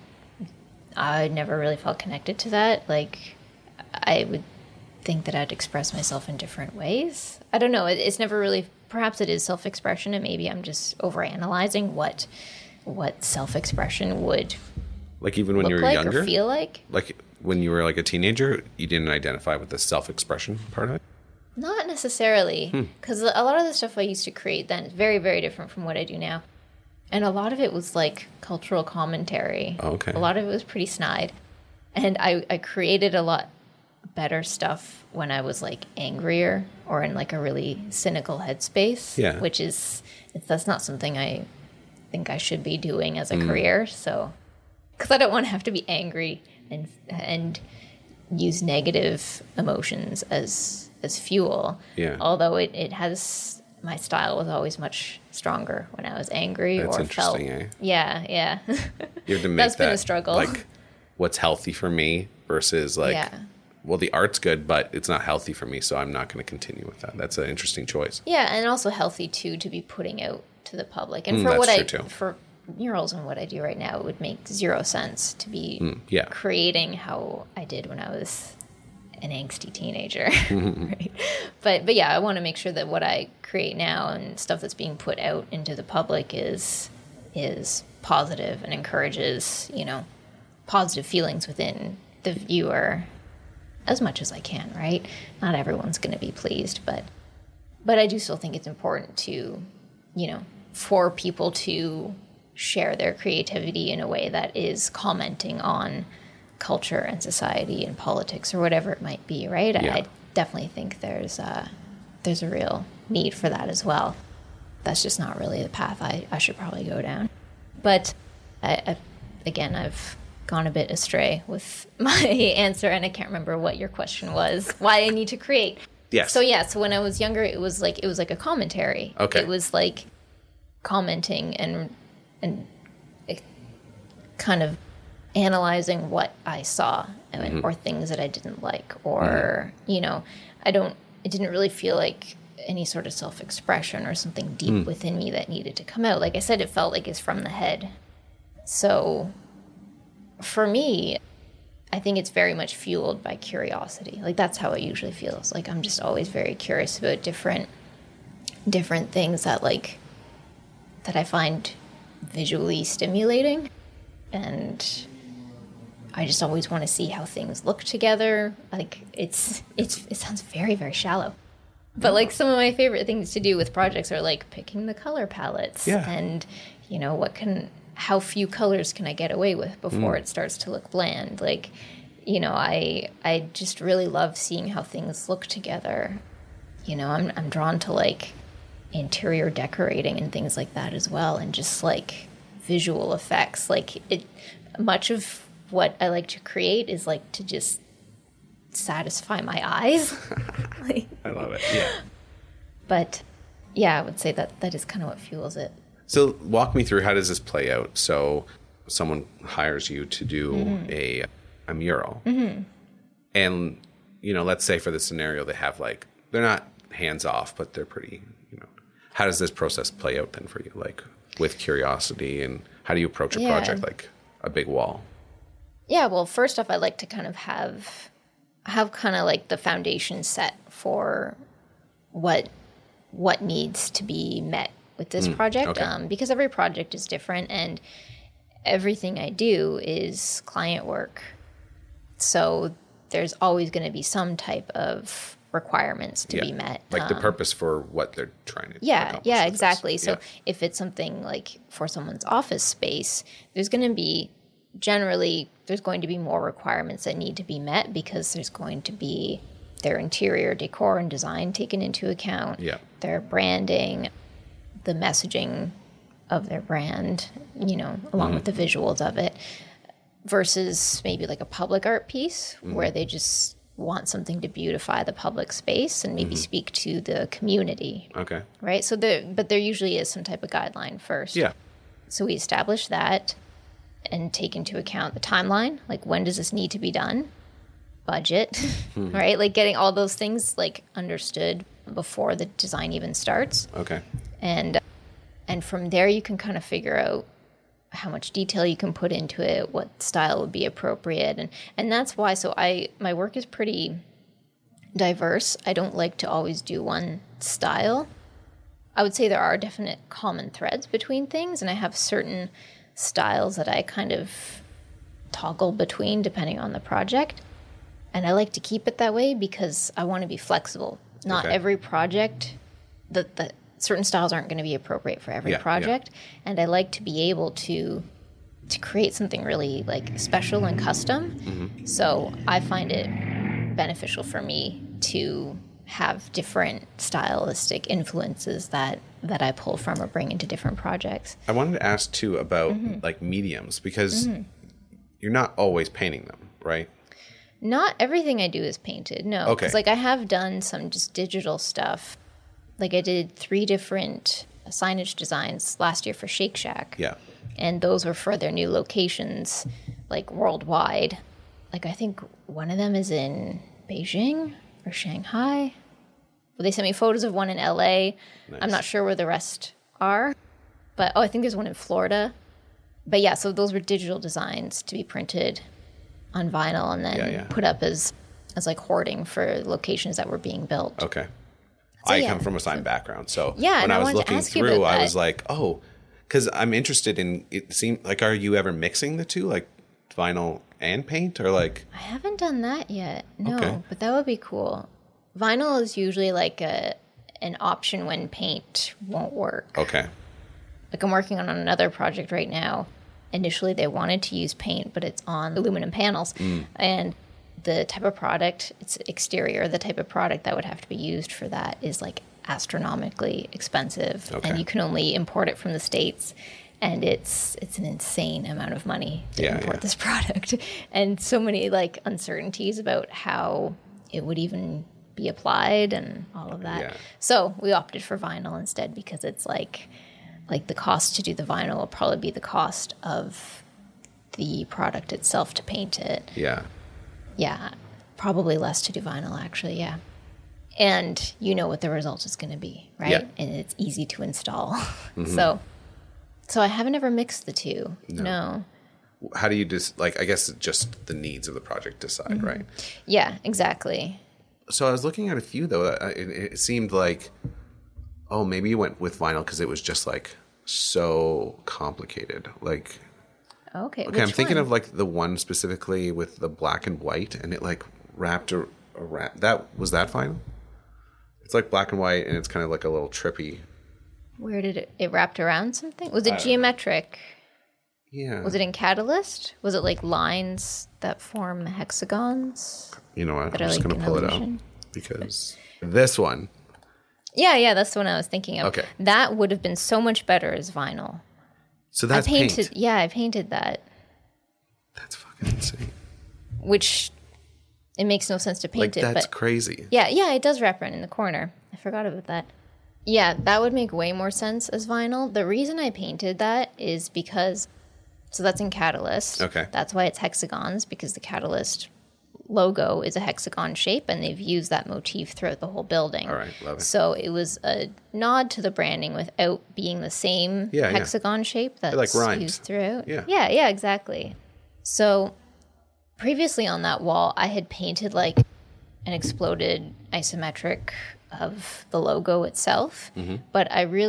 I never really felt connected to that. Like, I would think that I'd express myself in different ways. I don't know. It's never really, perhaps it is self-expression, and maybe I'm just overanalyzing what self-expression would like even when you were like younger, or feel like when you were like a teenager, you didn't identify with the self-expression part of it? Not necessarily, because a lot of the stuff I used to create then is very, very different from what I do now. And a lot of it was like cultural commentary. Oh, okay. A lot of it was pretty snide. And I created a lot better stuff when I was like angrier or in like a really cynical headspace. Yeah. Which that's not something I think I should be doing as a career. So, because I don't want to have to be angry and use negative emotions as fuel. Yeah. Although it has, my style was always much stronger when I was angry. That's or interesting, felt. Eh? Yeah. You have to make That's been a struggle. Like, what's healthy for me versus like, well, the art's good, but it's not healthy for me, so I'm not going to continue with that. That's an interesting choice. Yeah, and also healthy too to be putting out to the public. And for murals and what I do right now, it would make zero sense to be creating how I did when I was an angsty teenager. Right? But yeah, I want to make sure that what I create now and stuff that's being put out into the public is positive and encourages, positive feelings within the viewer as much as I can, right? Not everyone's going to be pleased, but I do still think it's important to, for people to share their creativity in a way that is commenting on culture and society and politics or whatever it might be, right? Yeah. I definitely think there's a real need for that as well. That's just not really the path I should probably go down. But I've gone a bit astray with my answer, and I can't remember what your question was. Why I need to create? Yes. So when I was younger, it was like a commentary. Okay. It was like commenting and kind of analyzing what I saw or things that I didn't like, or it didn't really feel like any sort of self-expression or something deep within me that needed to come out. Like I said, it felt like it's from the head. So for me, I think it's very much fueled by curiosity. Like that's how it usually feels. Like I'm just always very curious about different things that I find visually stimulating. And I just always want to see how things look together. Like it sounds very, very shallow. But like some of my favorite things to do with projects are like picking the color palettes and, you know, how few colors can I get away with before it starts to look bland? Like, you know, I just really love seeing how things look together. You know, I'm drawn to like interior decorating and things like that as well, and just like visual effects. Like much of what I like to create is like to just satisfy my eyes. I love it. Yeah. But yeah, I would say that is kind of what fuels it. So walk me through, how does this play out? So someone hires you to do a mural. And, you know, let's say for this scenario, they have like, they're not hands off, but they're pretty, you know, how does this process play out then for you? Like with curiosity, and how do you approach a project like a big wall? Yeah, well, first off, I like to kind of have kind of like the foundation set for what needs to be met with this project. Okay. Because every project is different, and everything I do is client work. So there's always going to be some type of requirements to be met. Like the purpose for what they're trying to accomplish Yeah, with exactly. this. So if it's something like for someone's office space, there's going to be more requirements that need to be met, because there's going to be their interior decor and design taken into account, their branding, the messaging of their brand, you know, along with the visuals of it, versus maybe like a public art piece where they just want something to beautify the public space and maybe speak to the community. Okay. Right? So there usually is some type of guideline first. Yeah. So we establish that and take into account the timeline, like when does this need to be done, budget, right? Like getting all those things like understood before the design even starts. Okay. And from there you can kind of figure out how much detail you can put into it, what style would be appropriate. And that's why, my work is pretty diverse. I don't like to always do one style. I would say there are definite common threads between things, and I have certain styles that I kind of toggle between depending on the project. And I like to keep it that way because I want to be flexible. Not every project, the certain styles aren't going to be appropriate for every project. And I like to be able to create something really like special and custom. So I find it beneficial for me to have different stylistic influences that I pull from or bring into different projects. I wanted to ask too about like mediums, because you're not always painting them, right? Not everything I do is painted, no. Okay. Because like I have done some just digital stuff. Like I did 3 different signage designs last year for Shake Shack. Yeah. And those were for their new locations, like worldwide. Like I think one of them is in Beijing or Shanghai. Well, they sent me photos of one in LA. Nice. I'm not sure where the rest are. But I think there's one in Florida. But yeah, so those were digital designs to be printed on vinyl and then put up as like hoarding for locations that were being built. Okay. So, I come from a sign background, so when I was wanted looking to ask you through, about I that. was like, oh, because I'm interested in, it seemed like, are you ever mixing the two, like vinyl and paint, or like? I haven't done that yet, no, Okay. but that would be cool. Vinyl is usually like an option when paint won't work. Okay. Like I'm working on another project right now. Initially they wanted to use paint, but it's on aluminum panels. And the type of product, it's exterior, the type of product that would have to be used for that is like astronomically expensive. Okay. And you can only import it from the States. And it's an insane amount of money to import this product. And so many like uncertainties about how it would even be applied and all of that. Yeah. So we opted for vinyl instead, because it's like the cost to do the vinyl will probably be the cost of the product itself to paint it. Yeah. Yeah, probably less to do vinyl, actually, yeah. and you know what the result is going to be, right? Yeah. And it's easy to install. So I haven't ever mixed the two. No. How do you just like? I guess just the needs of the project decide, right? Yeah, exactly. So I was looking at a few though. It seemed like, oh, maybe you went with vinyl because it was just like so complicated. Like, Okay. okay, I'm thinking of like the one specifically with the black and white, and it like wrapped around. That vinyl? It's like black and white, and it's kind of like a little trippy. Where did it wrapped around something? Was it geometric? Yeah. Was it in Catalyst? Was it like lines that form hexagons? You know what? I'm that are just like going to an pull it out illusion? because this one. Yeah, that's the one I was thinking of. Okay. That would have been so much better as vinyl. So that's I painted. paint. Yeah, I painted that. That's fucking insane. Which it makes no sense to paint Like, it, that's but crazy. yeah, it does wrap around in the corner. I forgot about that. Yeah, that would make way more sense as vinyl. The reason I painted that is because, so that's in Catalyst. Okay. That's why it's hexagons, because the Catalyst logo is a hexagon shape, and they've used that motif throughout the whole building. All right, love it. So it was a nod to the branding without being the same Yeah, yeah. hexagon shape that's like rhymes. used throughout. Yeah. Yeah, exactly. So previously on that wall, I had painted like an exploded isometric of the logo itself, but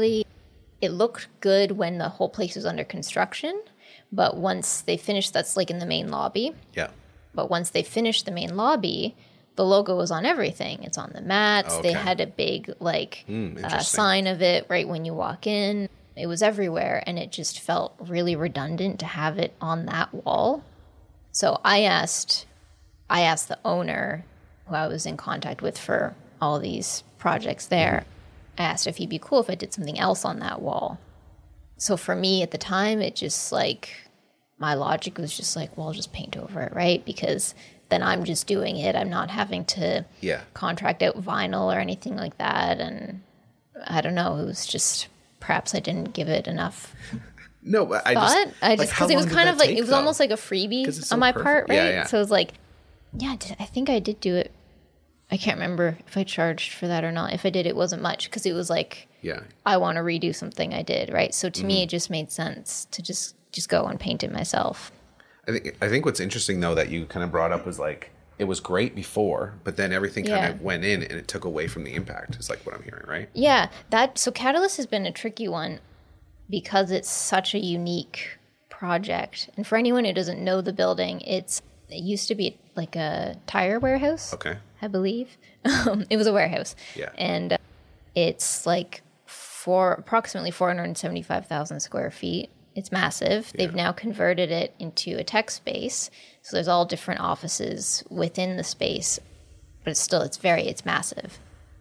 it looked good when the whole place was under construction. But once they finished, that's like in the main lobby. Yeah. But once they finished the main lobby, the logo was on everything. It's on the mats. Okay. They had a big Interesting. sign of it right when you walk in. It was everywhere, and it just felt really redundant to have it on that wall. So I asked the owner, who I was in contact with for all these projects there, I asked if he'd be cool if I did something else on that wall. So for me at the time, it just like, my logic was just like, well, I'll just paint over it, right? Because then I'm just doing it. I'm not having to contract out vinyl or anything like that. And I don't know, it was just, perhaps I didn't give it enough No, but thought. like, Because how it was long did kind that of like, take, it was though? almost like a 'Cause it's freebie so on my perfect. part, right? Yeah. So it was like, I think I did do it. I can't remember if I charged for that or not. If I did, it wasn't much because it was like, Yeah. I want to redo something I did, right? So to me, it just made sense to just go and paint it myself. I think what's interesting though that you kind of brought up was like it was great before, but then everything kind Yeah. of went in and it took away from the impact. Is like what I'm hearing, right? Yeah, so Catalyst has been a tricky one because it's such a unique project. And for anyone who doesn't know the building, it used to be like a tire warehouse. Okay. I believe. It was a warehouse. Yeah. And it's like approximately 475,000 square feet. It's massive. They've now converted it into a tech space. So there's all different offices within the space, but it's massive.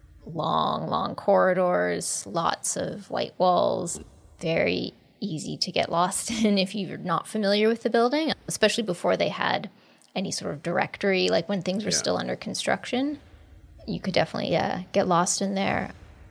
Long corridors, lots of white walls, very easy to get lost in if you're not familiar with the building, especially before they had any sort of directory, like when things were still under construction. You could definitely get lost in there.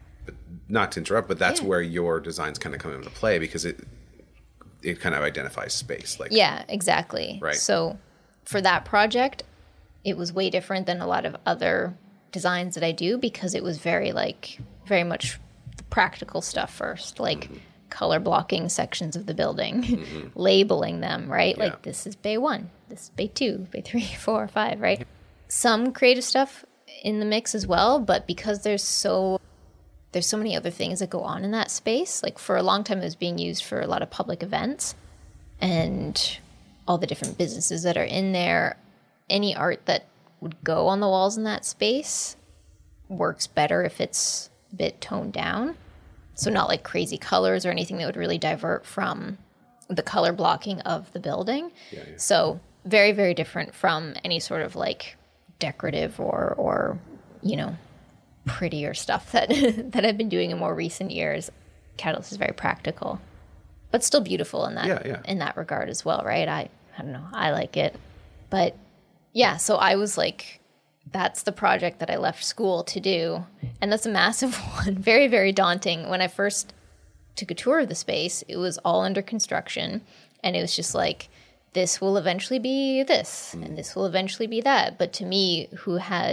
Not to interrupt, but that's where your designs kind of come into play because it kind of identifies space. Like Yeah, exactly. Right. So for that project, it was way different than a lot of other designs that I do because it was very much the practical stuff first, like color blocking sections of the building, labeling them, right? Like this is Bay 1, this is Bay 2, Bay 3, 4, 5, right? Some creative stuff in the mix as well, but because there's so many other things that go on in that space. Like for a long time, it was being used for a lot of public events and all the different businesses that are in there. Any art that would go on the walls in that space works better if it's a bit toned down. So not like crazy colors or anything that would really divert from the color blocking of the building. So very, very different from any sort of like decorative or prettier stuff that that I've been doing in more recent years. Catalyst is very practical, but still beautiful in that in that regard as well, right? I don't know, I like it. But yeah, so I was like, that's the project that I left school to do, and that's a massive one, very, very daunting. When I first took a tour of the space, it was all under construction, and it was just like, this will eventually be this, and this will eventually be that. But to me, who had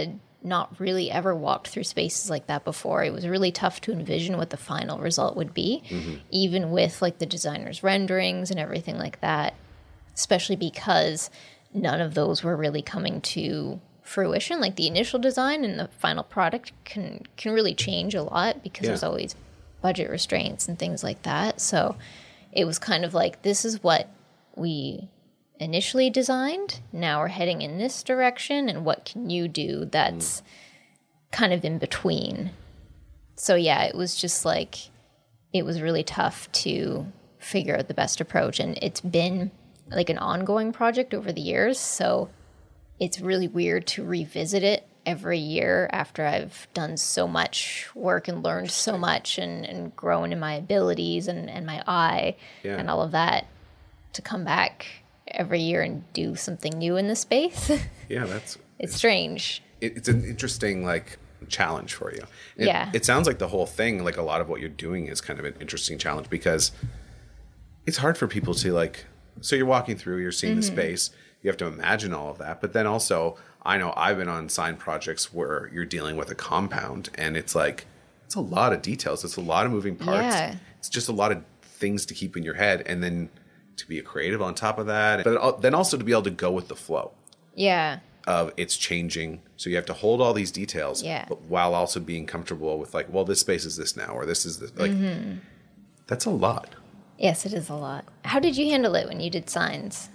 not really ever walked through spaces like that before. It was really tough to envision what the final result would be, even with like the designer's renderings and everything like that, especially because none of those were really coming to fruition. Like the initial design and the final product can really change a lot because there's always budget restraints and things like that. So it was kind of like, this is what we initially designed. Now we're heading in this direction, and what can you do that's kind of in between? So yeah, it was just like, it was really tough to figure out the best approach, and it's been like an ongoing project over the years, so it's really weird to revisit it every year after I've done so much work and learned so much and grown in my abilities and my eye and all of that, to come back every year and do something new in the space. Yeah, it's strange. It's an interesting like challenge for you. It sounds like the whole thing, like a lot of what you're doing is kind of an interesting challenge, because it's hard for people to like, so you're walking through, you're seeing the space, you have to imagine all of that. But then also, I know I've been on sign projects where you're dealing with a compound, and it's like, it's a lot of details. It's a lot of moving parts. Yeah. It's just a lot of things to keep in your head. And then to be a creative on top of that, but then also to be able to go with the flow. Yeah. Of it's changing. So you have to hold all these details, but while also being comfortable with like, well, this space is this now, or this is this. Like, that's a lot. Yes, it is a lot. How did you handle it when you did signs?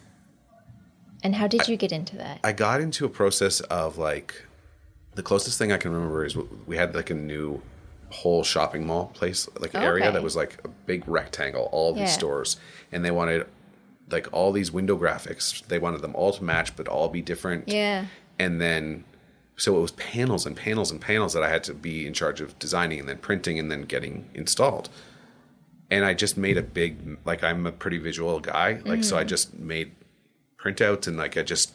And how did you get into that? I got into a process of like, the closest thing I can remember is we had like a new whole shopping mall place, like area that was like a big rectangle, all of these stores, and they wanted like all these window graphics. They wanted them all to match, but all be different. Yeah. And then, so it was panels and panels and panels that I had to be in charge of designing and then printing and then getting installed. And I just made a big, like, I'm a pretty visual guy. Like, so I just made printouts and like, I just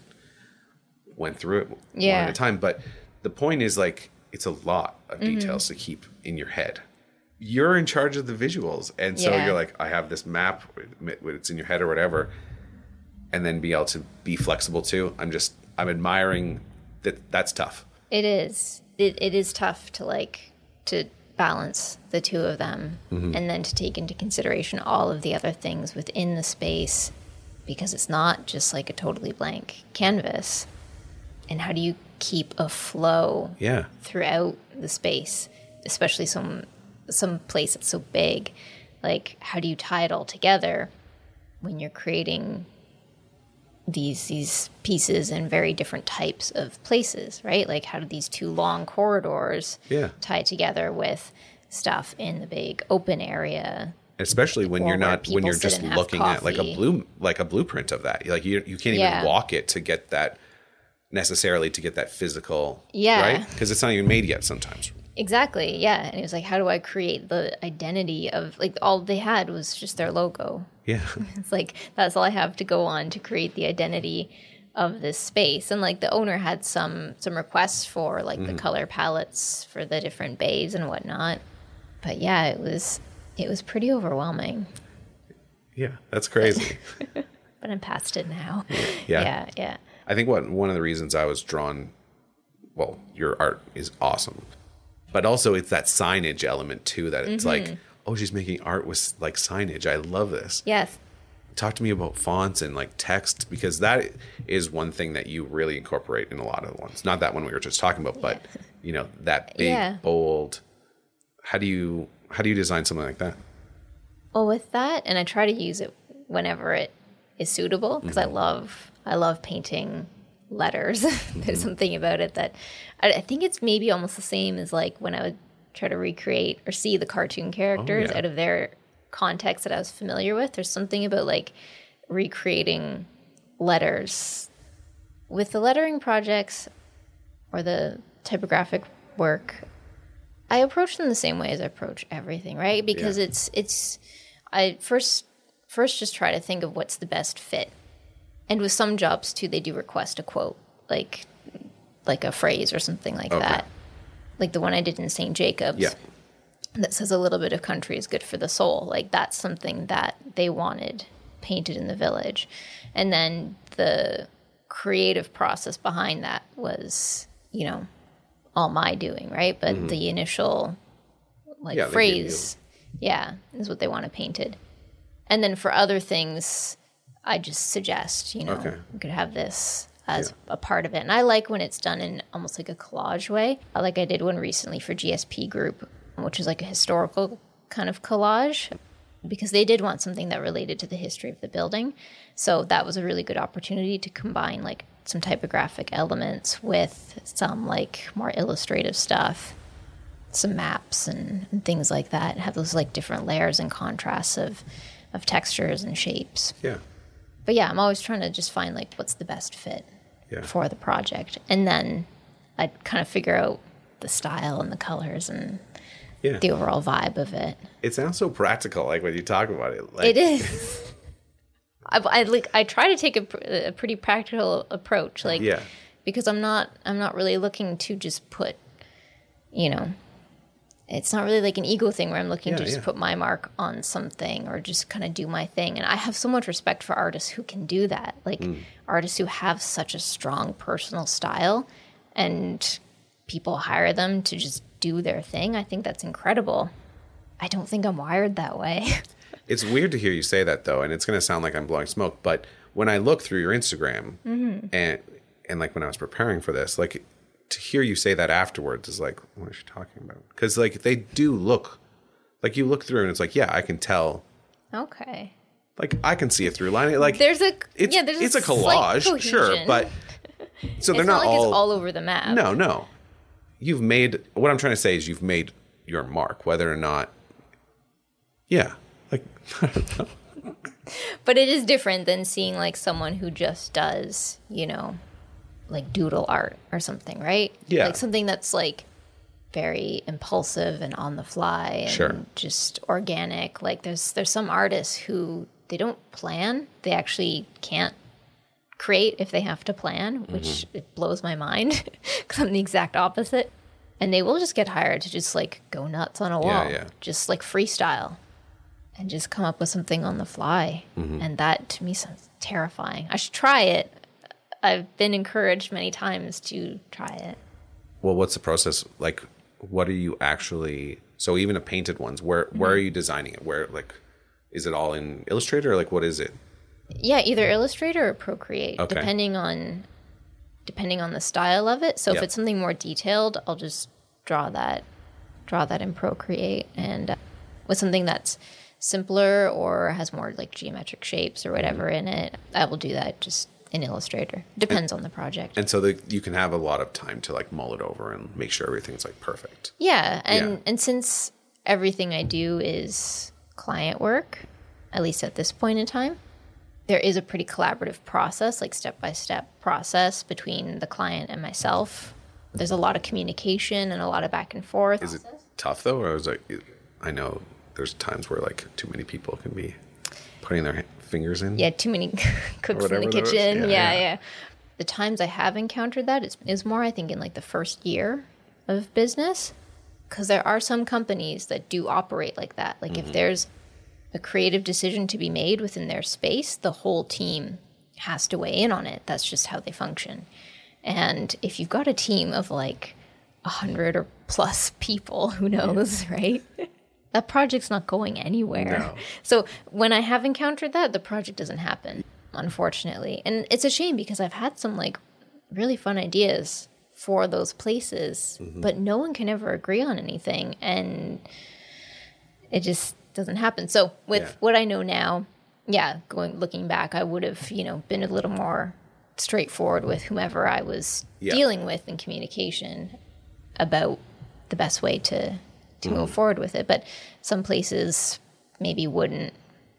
went through it one at a time. But the point is like, it's a lot of details to keep in your head. You're in charge of the visuals. And so you're like, I have this map, it's in your head or whatever. And then be able to be flexible too. I'm admiring that. That's tough. It is. It is tough to like, to balance the two of them and then to take into consideration all of the other things within the space, because it's not just like a totally blank canvas. And how do you keep a flow throughout the space, especially some place that's so big? Like, how do you tie it all together when you're creating these pieces in very different types of places, right? Like, how do these two long corridors tie together with stuff in the big open area? Especially when you're just looking at like a blueprint of that. Like you can't even walk it to get that necessarily to get that physical, right? Because it's not even made yet sometimes. Exactly, yeah. And it was like, how do I create the identity of, like, all they had was just their logo. Yeah. It's like, that's all I have to go on to create the identity of this space. And like the owner had some requests for like the color palettes for the different bays and whatnot. But yeah, it was pretty overwhelming. Yeah, that's crazy. But I'm past it now. Yeah. Yeah. I think one of the reasons I was drawn, well, your art is awesome. But also it's that signage element too, that it's like, oh, she's making art with like signage. I love this. Yes. Talk to me about fonts and like text, because that is one thing that you really incorporate in a lot of the ones. Not that one we were just talking about, but you know, that big, bold. How do you design something like that? Well, with that, and I try to use it whenever it is suitable, because I love painting letters. There's something about it that I think it's maybe almost the same as like when I would try to recreate or see the cartoon characters out of their context that I was familiar with. There's something about like recreating letters. With the lettering projects or the typographic work, I approach them the same way as I approach everything, right? Because I first just try to think of what's the best fit. And with some jobs too, they do request a quote, like a phrase or something like that. Like the one I did in St. Jacobs that says a little bit of country is good for the soul. Like that's something that they wanted painted in the village. And then the creative process behind that was, you know, all my doing, right? But the initial like Yeah, they give phrase, is what they want painted. And then for other things, I just suggest, you could have this as a part of it. And I like when it's done in almost like a collage way. Like I did one recently for GSP Group, which is like a historical kind of collage, because they did want something that related to the history of the building. So that was a really good opportunity to combine like some typographic elements with some like more illustrative stuff, some maps and things like that. Have those like different layers and contrasts of textures and shapes. Yeah. But yeah, I'm always trying to just find like what's the best fit for the project. And then I kind of figure out the style and the colors and the overall vibe of it. It sounds so practical, like when you talk about it. Like, it is. I try to take a pretty practical approach, like because I'm not really looking to just put, it's not really like an ego thing where I'm looking to just put my mark on something or just kind of do my thing. And I have so much respect for artists who can do that, like artists who have such a strong personal style and people hire them to just do their thing. I think that's incredible. I don't think I'm wired that way. It's weird to hear you say that, though, and it's going to sound like I'm blowing smoke, but when I look through your Instagram and like when I was preparing for this, like to hear you say that afterwards is like, what is she talking about? Because like they do look, like you look through and it's like, I can tell. Okay. Like I can see a through line. Like it's a collage, sure, but so they're not like all it's all over the map. No. You've made, what I'm trying to say is you've made your mark, whether or not, like, I don't know. But it is different than seeing like someone who just does, like doodle art or something, right? Yeah. Like something that's like very impulsive and on the fly and just organic. Like there's some artists who they don't plan. They actually can't create if they have to plan, which it blows my mind because I'm the exact opposite. And they will just get hired to just like go nuts on a wall, just like freestyle and just come up with something on the fly. And that to me sounds terrifying. I should try it. I've been encouraged many times to try it. Well, what's the process? Like, what are you actually, so even the painted ones, where are you designing it? Where, like, is it all in Illustrator or like, what is it? Yeah, either Illustrator or Procreate, depending on the style of it. So if it's something more detailed, I'll just draw that in Procreate. And with something that's simpler or has more like geometric shapes or whatever in it, I will do that just in Illustrator. Depends on the project. And so you can have a lot of time to like mull it over and make sure everything's like perfect. Yeah, and since everything I do is client work, at least at this point in time, there is a pretty collaborative process, like step-by-step process between the client and myself. There's a lot of communication and a lot of back and forth. Is it tough though? Or is it, I know there's times where like too many people can be putting their fingers in. Yeah, too many cooks in the kitchen. Yeah. The times I have encountered that is more, I think, in like the first year of business. Because there are some companies that do operate like that. Like if there's a creative decision to be made within their space, the whole team has to weigh in on it. That's just how they function. And if you've got a team of like 100 or plus people, who knows, right? That project's not going anywhere. No. So when I have encountered that, the project doesn't happen, unfortunately. And it's a shame because I've had some like really fun ideas for those places, but no one can ever agree on anything. And it just doesn't happen. So with what I know now, looking back, I would have, been a little more straightforward with whomever I was dealing with in communication about the best way to move forward with it. But some places maybe wouldn't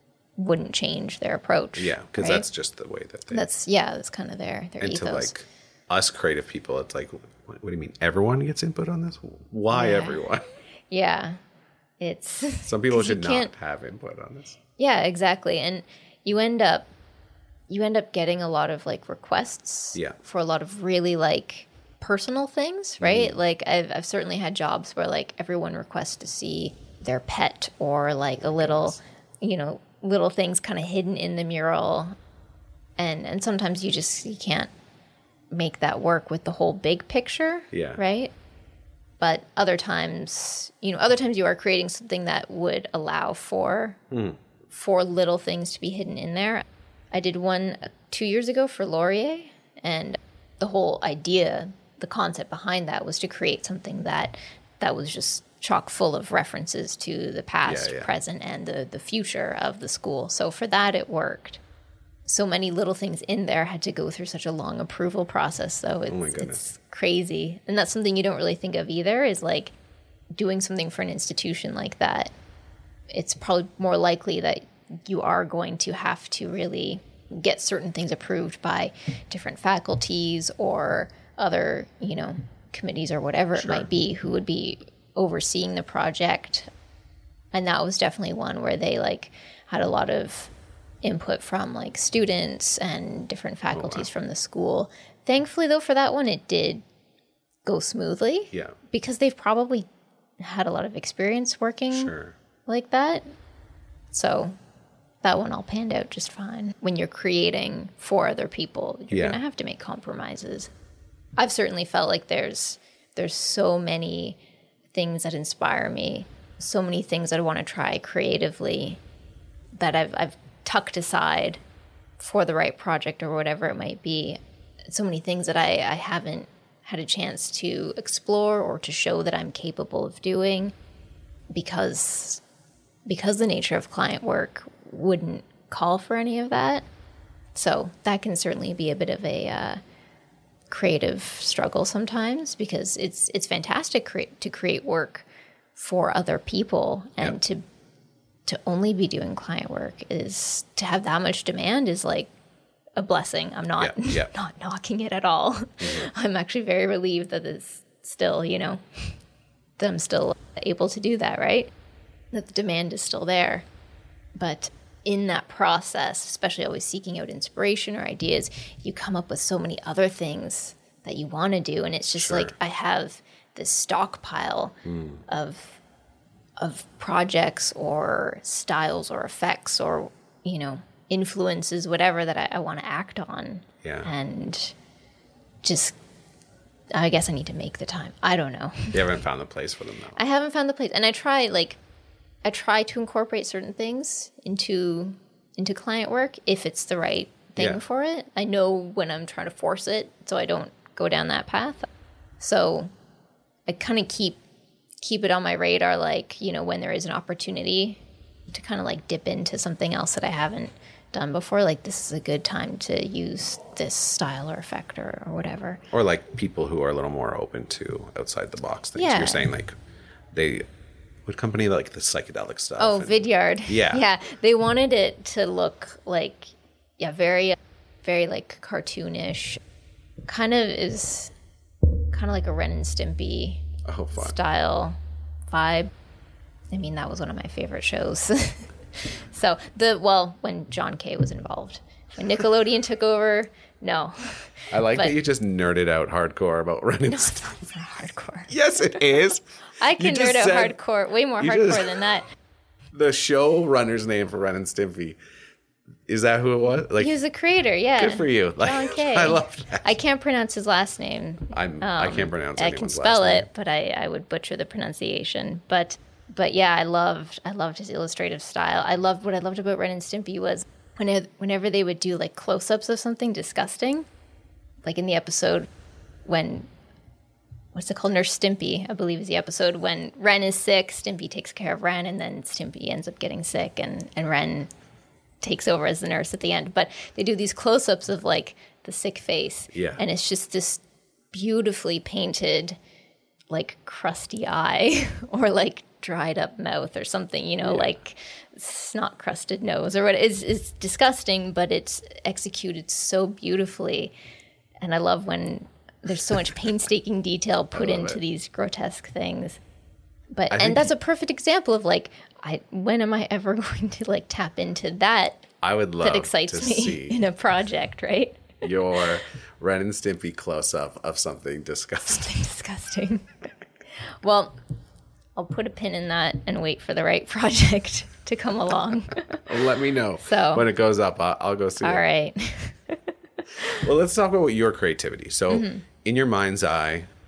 change their approach. Yeah, because that's just the way that they... That's kind of their and ethos. To like us creative people, it's like, what do you mean? Everyone gets input on this? Why everyone? Yeah. It's... Some people should not have input on this. Yeah, exactly. And you end up getting a lot of like requests for a lot of really like personal things, right? Like I've certainly had jobs where like everyone requests to see their pet or like a little, little things kind of hidden in the mural. And sometimes you can't make that work with the whole big picture. Yeah. Right? But other times you are creating something that would allow for little things to be hidden in there. I did one 2 years ago for Laurier, and the whole idea, the concept behind that was to create something that was just chock full of references to the past, present, and the future of the school. So for that, it worked. So many little things in there had to go through such a long approval process, though. It's crazy. And that's something you don't really think of either, is like doing something for an institution like that. It's probably more likely that you are going to have to really get certain things approved by different faculties or other, committees or whatever it might be, who would be overseeing the project. And that was definitely one where they had a lot of input from students and different faculties from the school. Thankfully, though, for that one, it did go smoothly. Yeah. Because they've probably had a lot of experience working like that. So that one all panned out just fine. When you're creating for other people, you're going to have to make compromises. I've certainly felt like there's so many things that inspire me, so many things that I want to try creatively that I've tucked aside for the right project or whatever it might be. So many things that I haven't had a chance to explore or to show that I'm capable of doing because the nature of client work wouldn't call for any of that. So that can certainly be a bit of a creative struggle sometimes, because it's fantastic to create work for other people, and to only be doing client work, is to have that much demand is like a blessing. I'm not not knocking it at all. I'm actually very relieved that it's still, that I'm still able to do that, right? That the demand is still there. But in that process, especially always seeking out inspiration or ideas, you come up with so many other things that you want to do. And it's just like, I have this stockpile of projects or styles or effects or, influences, whatever that I want to act on. Yeah. And just, I guess I need to make the time. I don't know. You haven't found the place for them, though. I haven't found the place. And I try to incorporate certain things into client work if it's the right thing for it. I know when I'm trying to force it, so I don't go down that path. So I kind of keep it on my radar, when there is an opportunity to kind of dip into something else that I haven't done before. This is a good time to use this style or effect or whatever. Or people who are a little more open to outside the box things. Yeah. You're saying what company, the psychedelic stuff? Oh, Vidyard. Yeah. Yeah. They wanted it to look very, very cartoonish. Kind of like a Ren and Stimpy style vibe. I mean, that was one of my favorite shows. So when John Kay was involved, when Nickelodeon took over, no. I like that you just nerded out hardcore about Ren and Stimpy. No, it's not hardcore. Yes, it is. I can nerd out hardcore, way more hardcore than that. The showrunner's name for Ren and Stimpy. Is that who it was? He was the creator, yeah. Good for you. John Kay. I love that. I can't pronounce his last name. I can't pronounce I anyone's can spell last name. it, but I would butcher the pronunciation. But yeah, I loved his illustrative style. What I loved about Ren and Stimpy was whenever they would do close-ups of something disgusting, in the episode when, what's it called? Nurse Stimpy, I believe is the episode when Ren is sick, Stimpy takes care of Ren, and then Stimpy ends up getting sick, and Ren takes over as the nurse at the end. But they do these close-ups of the sick face, and it's just this beautifully painted crusty eye or dried up mouth or something, snot crusted nose or what. It's disgusting, but it's executed so beautifully. And I love when there's so much painstaking detail put into these grotesque things. And that's a perfect example of when am I ever going to tap into that? I would love that excites to me see in a project, right? Your Ren and Stimpy close-up of something disgusting. Something disgusting. Well, I'll put a pin in that and wait for the right project to come along. Let me know when it goes up. I'll go see it. All right. Well, let's talk about your creativity. So in your mind's eye,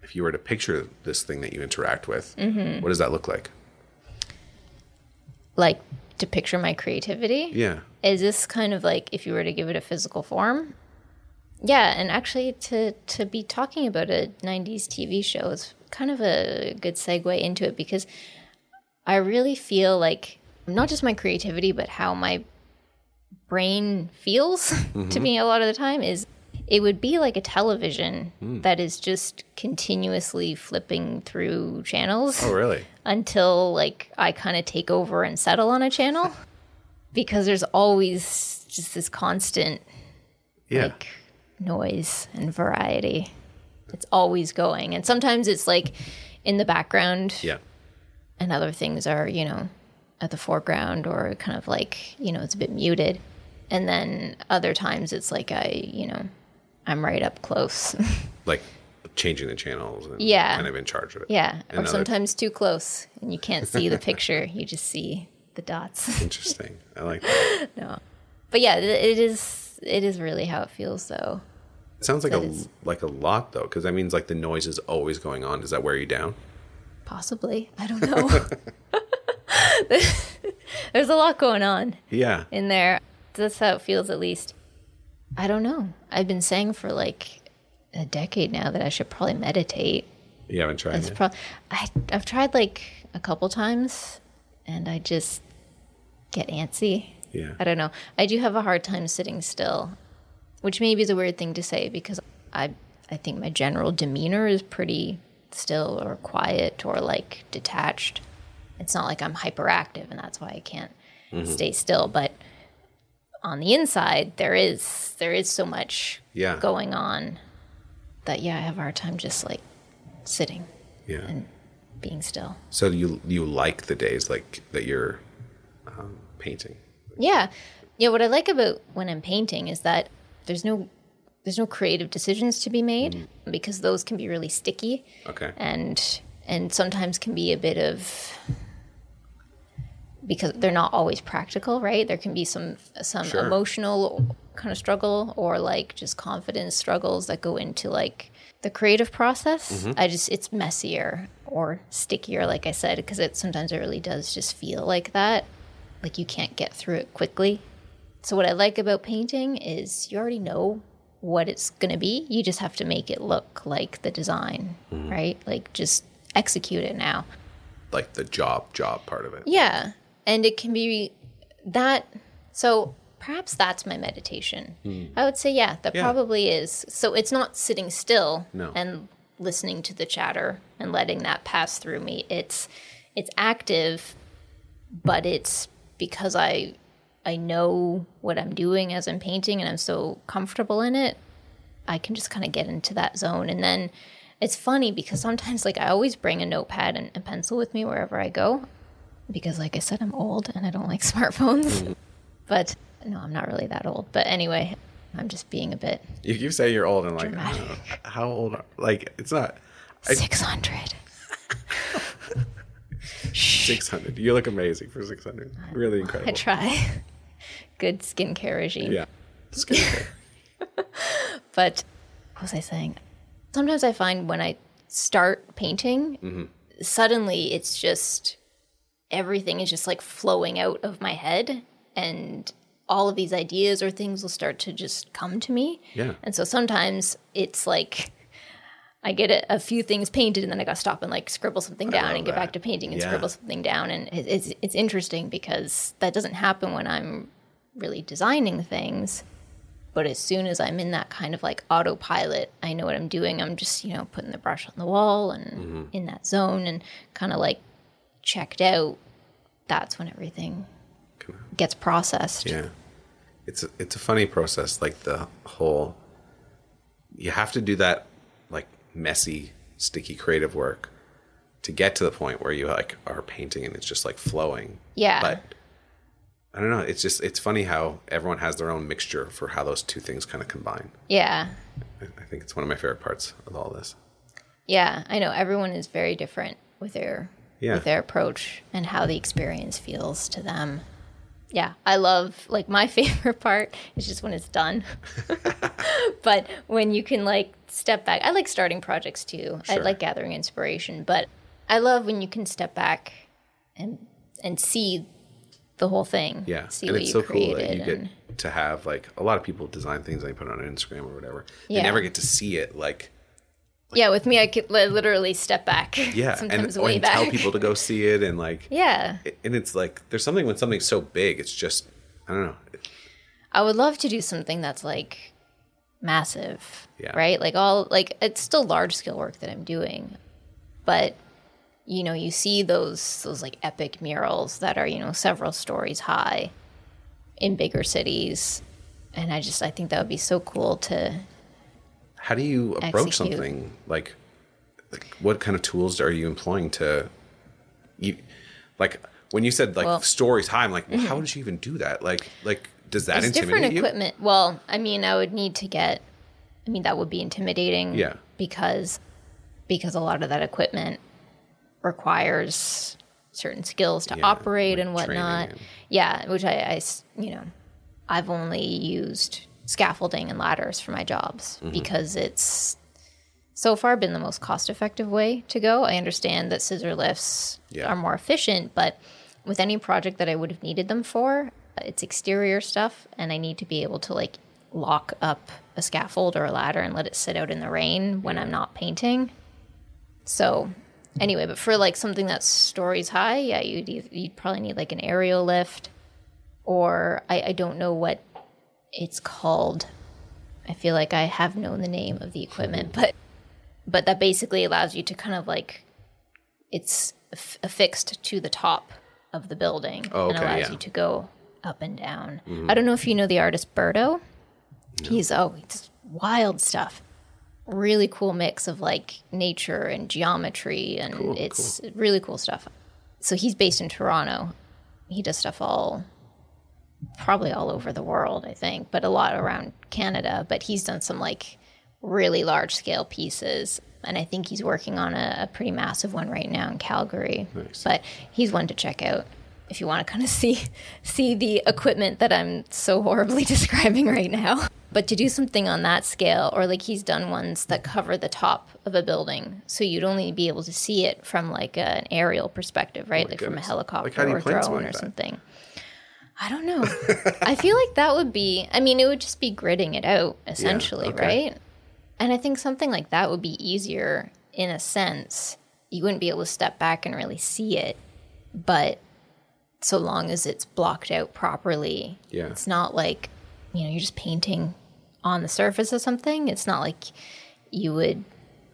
if you were to picture this thing that you interact with, Mm-hmm. what does that look like? Like, to picture my creativity? Yeah. Is this kind of like if you were to give it a physical form? Yeah, and actually to be talking about a 90s TV show is kind of a good segue into it, because I really feel like not just my creativity, but how my brain feels to me a lot of the time is it would be like a television that is just continuously flipping through channels Oh, really? until like I kind of take over and settle on a channel, because there's always just this constant Yeah. like noise and variety. It's always going, and sometimes it's like in the background Yeah. and other things are, you know, at the foreground or kind of like, you know, it's a bit muted. And then other times it's like I'm right up close. Like changing the channels and Yeah. kind of in charge of it. Yeah, or Another- sometimes too close and you can't see the picture. You just see the dots. Interesting. I like that. No. But yeah, it is really how it feels though. It sounds like That is- a lot though, because that means like the noise is always going on. Does that wear you down? Possibly. I don't know. There's a lot going on Yeah. in there. That's how it feels, at least. I don't know. I've been saying for like a decade now that I should probably meditate. You haven't tried It's it? I've tried like a couple times and I just get antsy. Yeah. I don't know. I do have a hard time sitting still, which maybe is a weird thing to say because I think my general demeanor is pretty still or quiet or like detached. It's not like I'm hyperactive and that's why I can't stay still. But on the inside, there is so much Yeah. going on that, yeah, I have a hard time just like sitting Yeah. and being still. So you like the days like that you're painting? Yeah. Yeah, what I like about when I'm painting is that there's no creative decisions to be made because those can be really sticky Okay. and sometimes can be a bit of, because they're not always practical, right? There can be some Sure. emotional kind of struggle or like just confidence struggles that go into like the creative process. It's messier or stickier, like I said, because sometimes it really does just feel like that. Like you can't get through it quickly. So what I like about painting is you already know what it's going to be. You just have to make it look like the design, right? Like just execute it now. Like the job part of it. Yeah. And it can be that. So perhaps that's my meditation. I would say, yeah, that Yeah. probably is. So it's not sitting still No. and listening to the chatter and letting that pass through me. It's active, but it's because I know what I'm doing as I'm painting and I'm so comfortable in it. I can just kind of get into that zone. And then it's funny because sometimes like I always bring a notepad and a pencil with me wherever I go. Because like I said, I'm old and I don't like smartphones. But no, I'm not really that old. But anyway, I'm just being a bit You say you're old and like, Dramatic. how old are, like, it's not 600. 600. You look amazing for 600. Really incredible. I try. Good skincare regime. Yeah. Skincare. But what was I saying? Sometimes I find when I start painting, suddenly it's just everything is just like flowing out of my head and all of these ideas or things will start to just come to me. Yeah. And so sometimes it's like I get a few things painted and then I got to stop and like scribble something down love and get back that. to painting and Yeah. scribble something down. And it's interesting because that doesn't happen when I'm really designing things. But as soon as I'm in that kind of like autopilot, I know what I'm doing. I'm just, putting the brush on the wall and in that zone and kind of like checked out. That's when everything gets processed. Yeah. It's a funny process. Like the whole, you have to do that like messy, sticky creative work to get to the point where you like are painting and it's just like flowing. Yeah. But I don't know. It's funny how everyone has their own mixture for how those two things kind of combine. Yeah. I think it's one of my favorite parts of all this. Yeah. I know everyone is very different with their Yeah. approach and how the experience feels to them. Yeah, I love, like, my favorite part is just when it's done. But when you can, like, step back. I like starting projects too. I Sure. like gathering inspiration, but I love when you can step back and see the whole thing. Yeah, See and what it's you so cool that created. you get to have, like, a lot of people design things they put on Instagram or whatever. They Yeah. never get to see it, like, Yeah, with me, I could literally step back. yeah, Sometimes and, way and back. tell people to go see it, and like, Yeah. and it's like there's something when something's so big, it's just I don't know. I would love to do something that's like massive, Yeah. right? Like it's still large scale work that I'm doing, but you know, you see those like epic murals that are, you know, several stories high in bigger cities, and I think that would be so cool to. How do you approach Execute. something like what kind of tools are you employing to you like when you said like Well- stories high, I'm like, well, how did you even do that? Like does that It's intimidate different you? equipment. Well, I mean, I would need to get. I mean, that would be intimidating. Yeah. Because a lot of that equipment requires certain skills to Yeah, operate like and whatnot. training and- Yeah, which I've only used scaffolding and ladders for my jobs Mm-hmm. because it's so far been the most cost-effective way to go. I understand that scissor lifts Yeah. are more efficient, but with any project that I would have needed them for, it's exterior stuff, and I need to be able to like lock up a scaffold or a ladder and let it sit out in the rain when I'm not painting. So anyway, but for like something that's stories high, yeah, you'd probably need like an aerial lift, or I don't know what it's called. I feel like I have known the name of the equipment, but that basically allows you to kind of like it's affixed to the top of the building Oh, and okay, allows yeah. you to go up and down. I don't know if you know the artist Berto. He's wild stuff. Really cool mix of like nature and geometry, and it's really cool stuff. So he's based in Toronto. He does stuff probably all over the world, I think, but a lot around Canada. But he's done some like really large scale pieces, and I think he's working on a pretty massive one right now in Calgary. Nice. But he's one to check out if you want to kind of see the equipment that I'm so horribly describing right now. But to do something on that scale, or like he's done ones that cover the top of a building, so you'd only be able to see it from like an aerial perspective, right? Like from a goodness. helicopter Like, how do you or plan drone something or like that? something. I don't know. I feel like that would be, I mean, it would just be gridding it out, essentially, okay. right? And I think something like that would be easier in a sense. You wouldn't be able to step back and really see it, but so long as it's blocked out properly, Yeah. it's not like, you know, you're just painting on the surface of something. It's not like you would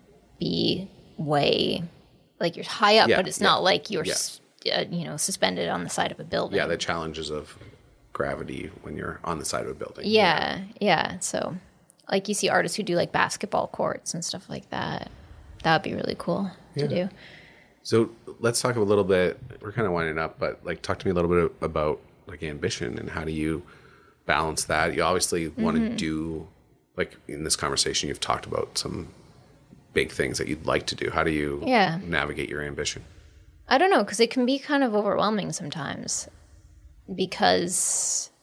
be way, like you're high up, Yeah, but it's yeah, not like you're, yeah. suspended on the side of a building. Yeah, the challenges of gravity when you're on the side of a building. Yeah. So, like, you see artists who do like basketball courts and stuff like that. That would be really cool to do. So let's talk a little bit. We're kind of winding up, but like, talk to me a little bit about like ambition and how do you balance that? You obviously want to do, like in this conversation, you've talked about some big things that you'd like to do. How do you navigate your ambition? I don't know, because it can be kind of overwhelming sometimes, because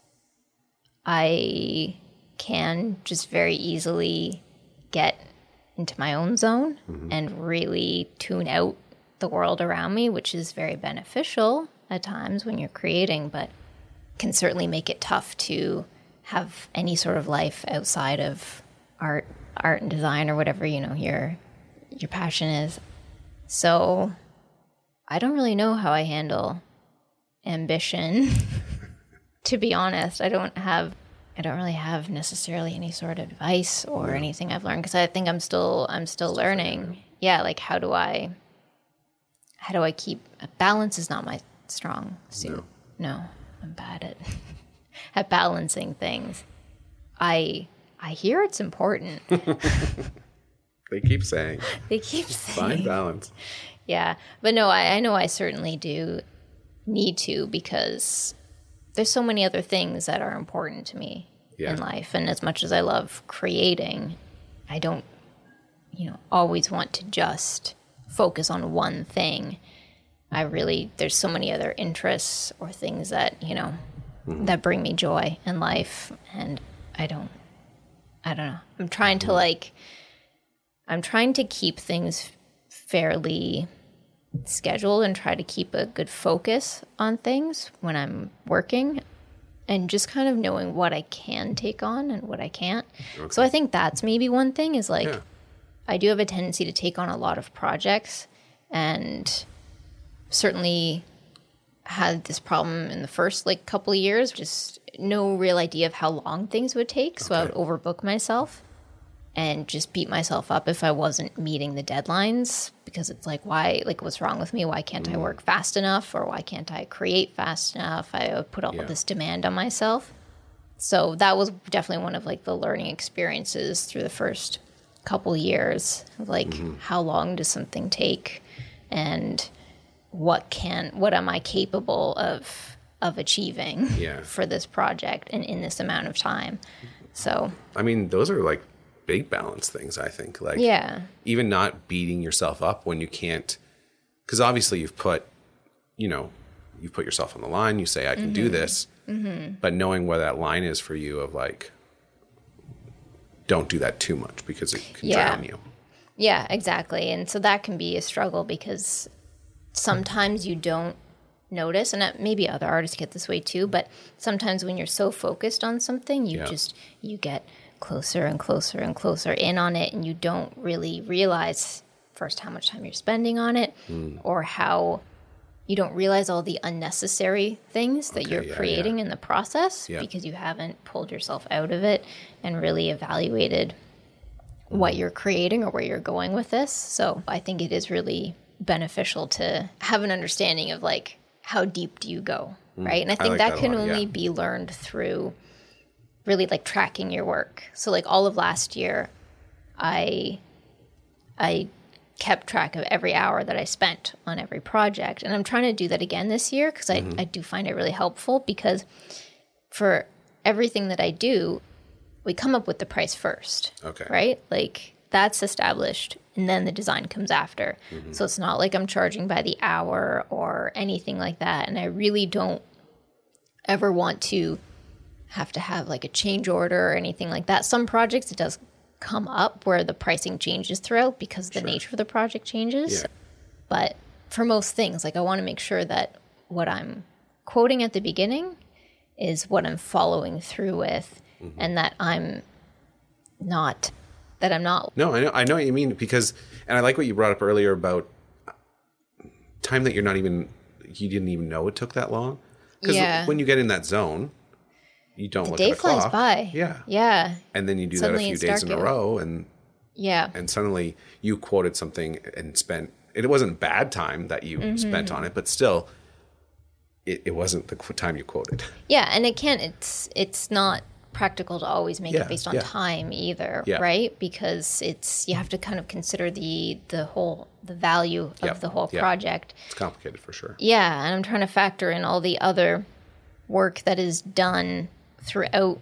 I can just very easily get into my own zone and really tune out the world around me, which is very beneficial at times when you're creating, but can certainly make it tough to have any sort of life outside of art and design or whatever, you know, your passion is. So I don't really know how I handle ambition. To be honest, I don't really have necessarily any sort of advice or anything I've learned, because I think I'm still learning. Yeah, like how do I keep balance is not my strong suit. No, I'm bad at balancing things. I hear it's important. They keep saying, They keep saying find balance. Yeah, but no, I know I certainly do need to, because there's so many other things that are important to me in life. And as much as I love creating, I don't, always want to just focus on one thing. There's so many other interests or things that, that bring me joy in life. And I don't know. I'm trying to keep things fairly scheduled and try to keep a good focus on things when I'm working, and just kind of knowing what I can take on and what I can't. Okay. So I think that's maybe one thing is like, I do have a tendency to take on a lot of projects, and certainly had this problem in the first like couple of years, just no real idea of how long things would take. So I would overbook myself and just beat myself up if I wasn't meeting the deadlines, because it's like, why, like, what's wrong with me? Why can't I work fast enough? Or why can't I create fast enough? I would put all of this demand on myself. So that was definitely one of like the learning experiences through the first couple years, like how long does something take, and what am I capable of achieving for this project and in this amount of time. So I mean, those are like big balance things, I think. Like, even not beating yourself up when you can't, because obviously you've put yourself on the line. You say, I can do this, but knowing where that line is for you of like, don't do that too much because it can drown you. Yeah, exactly. And so that can be a struggle because sometimes you don't notice, and maybe other artists get this way too, but sometimes when you're so focused on something, you get closer and closer and closer in on it, and you don't really realize first how much time you're spending on it, or how you don't realize all the unnecessary things that you're creating in the process because you haven't pulled yourself out of it and really evaluated what you're creating or where you're going with this. So I think it is really beneficial to have an understanding of like, how deep do you go, right? And I think that can only be learned through really like tracking your work. So like all of last year, I kept track of every hour that I spent on every project. And I'm trying to do that again this year because I do find it really helpful, because for everything that I do, we come up with the price first, right? Like that's established, and then the design comes after. So it's not like I'm charging by the hour or anything like that. And I really don't ever want to have like a change order or anything like that. Some projects it does come up where the pricing changes throughout because the nature of the project changes. But for most things, like I want to make sure that what I'm quoting at the beginning is what I'm following through with, and that I'm not. No, I know what you mean, because, and I like what you brought up earlier about time that you didn't even know it took that long. Because when you get in that zone, you don't look at the clock. The day flies by. Yeah. And then you do suddenly that a few days in a row, and suddenly you quoted something and spent, it wasn't bad time that you spent on it, but still, it wasn't the time you quoted. Yeah, and it's not practical to always make it based on time either, right? Because you have to kind of consider the value of the whole project. It's complicated for sure. Yeah, and I'm trying to factor in all the other work that is done throughout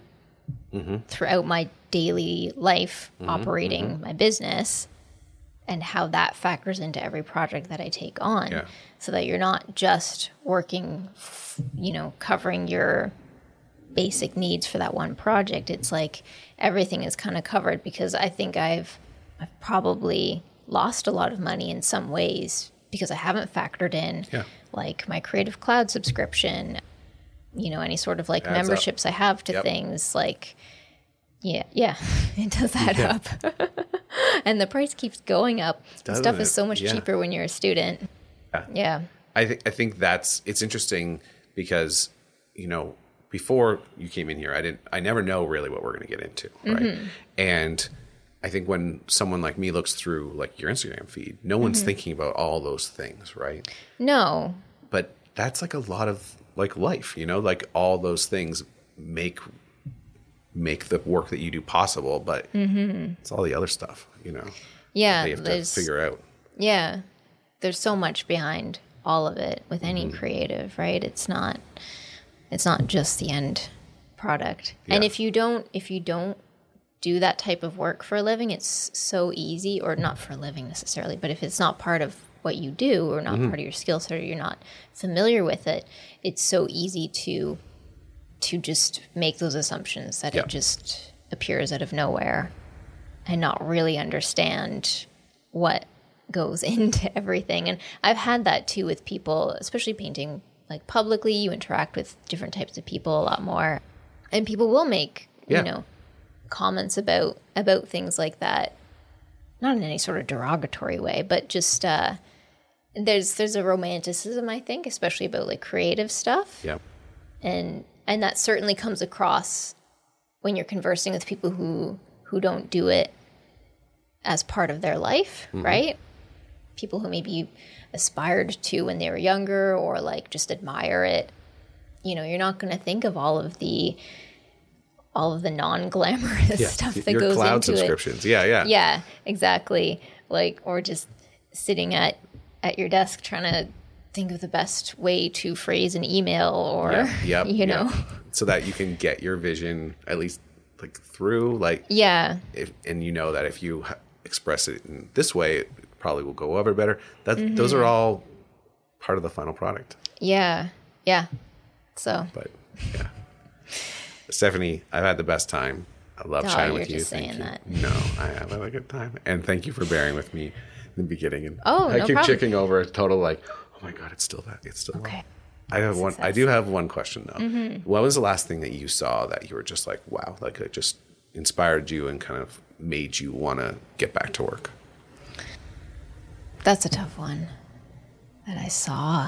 my daily life operating my business, and how that factors into every project that I take on, so that you're not just working, covering your basic needs for that one project. It's like everything is kind of covered, because I think I've probably lost a lot of money in some ways because I haven't factored in like my Creative Cloud subscription, any sort of like memberships I have to things like, it does add up. And the price keeps going up. Stuff is so much cheaper when you're a student. I think it's interesting because, before you came in here, I never know really what we're going to get into, right? And I think when someone like me looks through like your Instagram feed, no one's thinking about all those things, right? No. But that's like a lot of like life, like all those things make the work that you do possible, but it's all the other stuff, that you have to figure out. Yeah. There's so much behind all of it with any creative, right? It's not just the end product. And if you don't do that type of work for a living, it's so easy, or not for a living necessarily, but if it's not part of what you do or not part of your skill set, or you're not familiar with it, it's so easy to to just make those assumptions that Yep. it just appears out of nowhere and not really understand what goes into everything. And I've had that too with people, especially painting like publicly. You interact with different types of people a lot more, and people will make Yeah. you know, comments about things like that, not in any sort of derogatory way, but just there's a romanticism, I think, especially about like creative stuff. Yeah. And that certainly comes across when you're conversing with people who don't do it as part of their life, right? People who maybe aspired to when they were younger, or like just admire it. You know, you're not going to think of all of the non-glamorous stuff that Your goes cloud into subscriptions. it. Yeah. Yeah, exactly. Like, or just sitting at your desk trying to think of the best way to phrase an email, or you know. So that you can get your vision at least like through, like, Yeah. and you know that if you express it in this way, it probably will go over better. That those are all part of the final product. Yeah. So But yeah, Stephanie, I've had the best time. I love chatting with you're you. just Thank saying you. that. No, I have had a good time, and thank you for bearing with me in the beginning. And Oh, I no keep problem. checking over a total like, oh my god, it's still that. It's still okay. that. I have one. I do have one question though. Mm-hmm. What was the last thing that you saw that you were just like, wow, like it just inspired you and kind of made you want to get back to work? That's a tough one that I saw.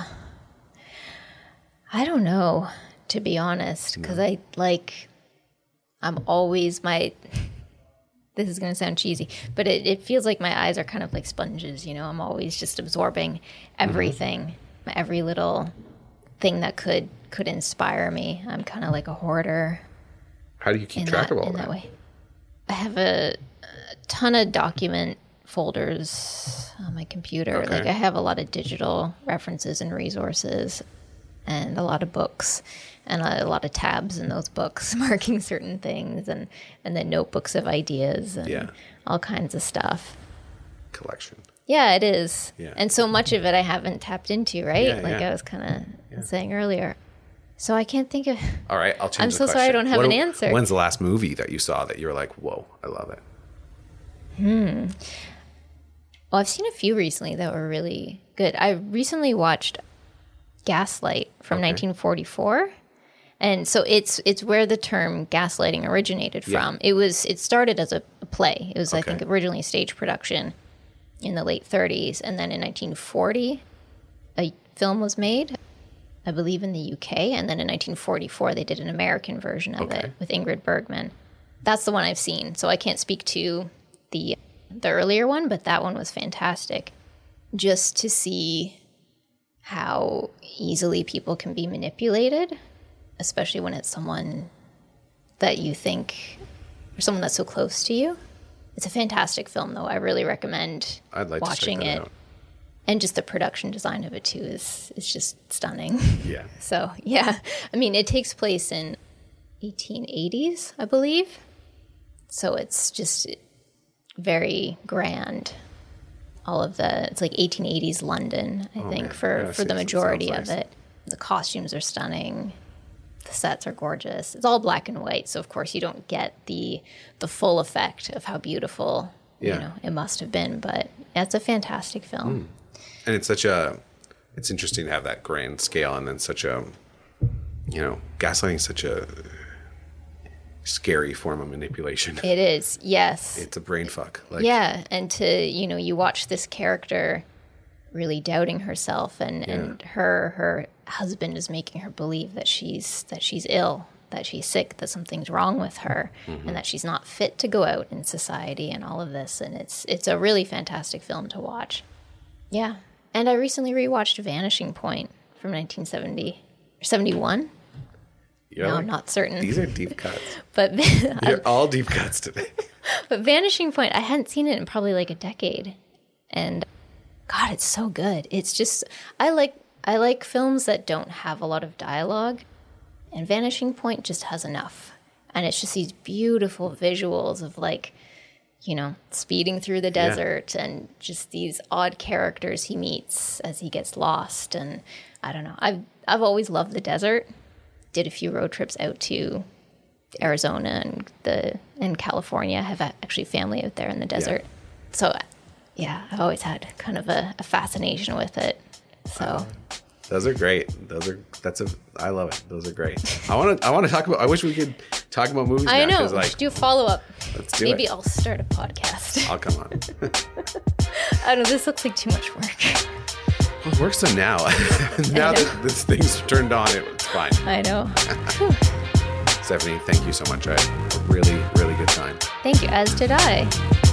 I don't know, to be honest, because I'm always this is going to sound cheesy, but it feels like my eyes are kind of like sponges, you know? I'm always just absorbing everything, every little thing that could inspire me. I'm kind of like a hoarder. How do you keep track of all in that? that way. I have a ton of document folders on my computer. Okay. Like I have a lot of digital references and resources, and a lot of books, and a lot of tabs in those books marking certain things, and then notebooks of ideas and all kinds of stuff. Collection. Yeah, it is. Yeah. And so much of it I haven't tapped into, right? Yeah, like yeah. I was kind of saying earlier. So I can't think of... All right, I'll change I'm the so question. sorry I don't have an answer. When's the last movie that you saw that you were like, whoa, I love it? Well, I've seen a few recently that were really good. I recently watched Gaslight from 1944. And so it's where the term gaslighting originated from. It started as a play. It was, I think, originally a stage production in the late 30s. And then in 1940, a film was made, I believe in the UK. And then in 1944, they did an American version of it with Ingrid Bergman. That's the one I've seen. So I can't speak to the earlier one, but that one was fantastic. Just to see how easily people can be manipulated, especially when it's someone that you think, or someone that's so close to you. It's a fantastic film, though. I really recommend I'd like watching to check that it. out. And just the production design of it, too, is just stunning. Yeah. So, yeah. I mean, it takes place in 1880s, I believe. So it's just very grand. It's like 1880s London, I think, for the majority of it. The costumes are stunning. The sets are gorgeous. It's all black and white, so of course you don't get the full effect of how beautiful it must have been. But it's a fantastic film. And it's interesting to have that grand scale, and then such a, gaslighting is such a scary form of manipulation. It is, yes. It's a brain fuck. And you watch this character really doubting herself, and her husband is making her believe that she's ill, that she's sick, that something's wrong with her, and that she's not fit to go out in society, and all of this. And it's a really fantastic film to watch. Yeah. And I recently rewatched Vanishing Point from 1971. No, I'm not certain. These are deep cuts. But They're all deep cuts today. But Vanishing Point, I hadn't seen it in probably like a decade. And God, it's so good. It's just, I like films that don't have a lot of dialogue. And Vanishing Point just has enough. And it's just these beautiful visuals of speeding through the desert and just these odd characters he meets as he gets lost. And I don't know. I've always loved the desert. did a few road trips out to Arizona and California. I have actually family out there in the desert. Yeah. So, yeah, I've always had kind of a fascination with it. So those are great. I love it. Those are great. I want to talk about. I wish we could talk about movies. I now, know. We should do a follow up. Let's do Maybe it. I'll start a podcast. I'll come on. I don't know. This looks like too much work. Well, it works so now. Now that this thing's turned on, it's fine. I know. Stephanie, thank you so much. I had a really, really good time. Thank you. As did I.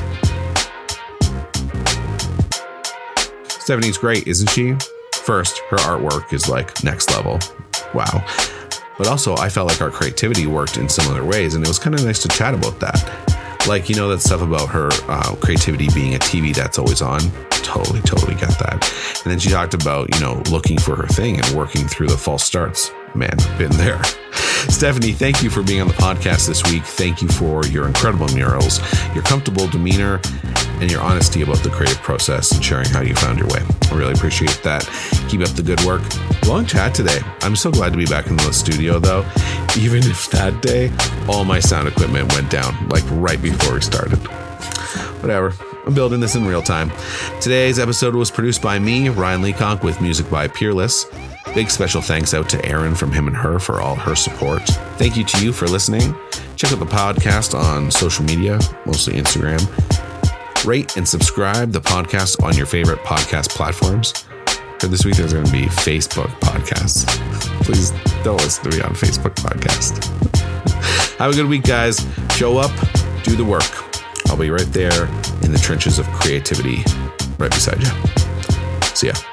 Stephanie's great, isn't she? First, her artwork is like next level. Wow. But also, I felt like our creativity worked in similar ways, and it was kind of nice to chat about that. Like, that stuff about her creativity being a TV that's always on. Totally get that. And then she talked about, looking for her thing and working through the false starts. Man, been there. Stephanie, thank you for being on the podcast this week. Thank you for your incredible murals, your comfortable demeanor, and your honesty about the creative process and sharing how you found your way. I really appreciate that. Keep up the good work. Long chat today. I'm so glad to be back in the studio, though, even if that day all my sound equipment went down, like right before we started. Whatever. I'm building this in real time. Today's episode was produced by me, Ryan Leacock, with music by Peerless. Big special thanks out to Erin from Him and Her for all her support. Thank you to you for listening. Check out the podcast on social media, mostly Instagram. Rate and subscribe the podcast on your favorite podcast platforms. For this week, there's going to be Facebook podcasts. Please don't listen to me on Facebook podcast. Have a good week, guys. Show up, do the work. I'll be right there in the trenches of creativity right beside you. See ya.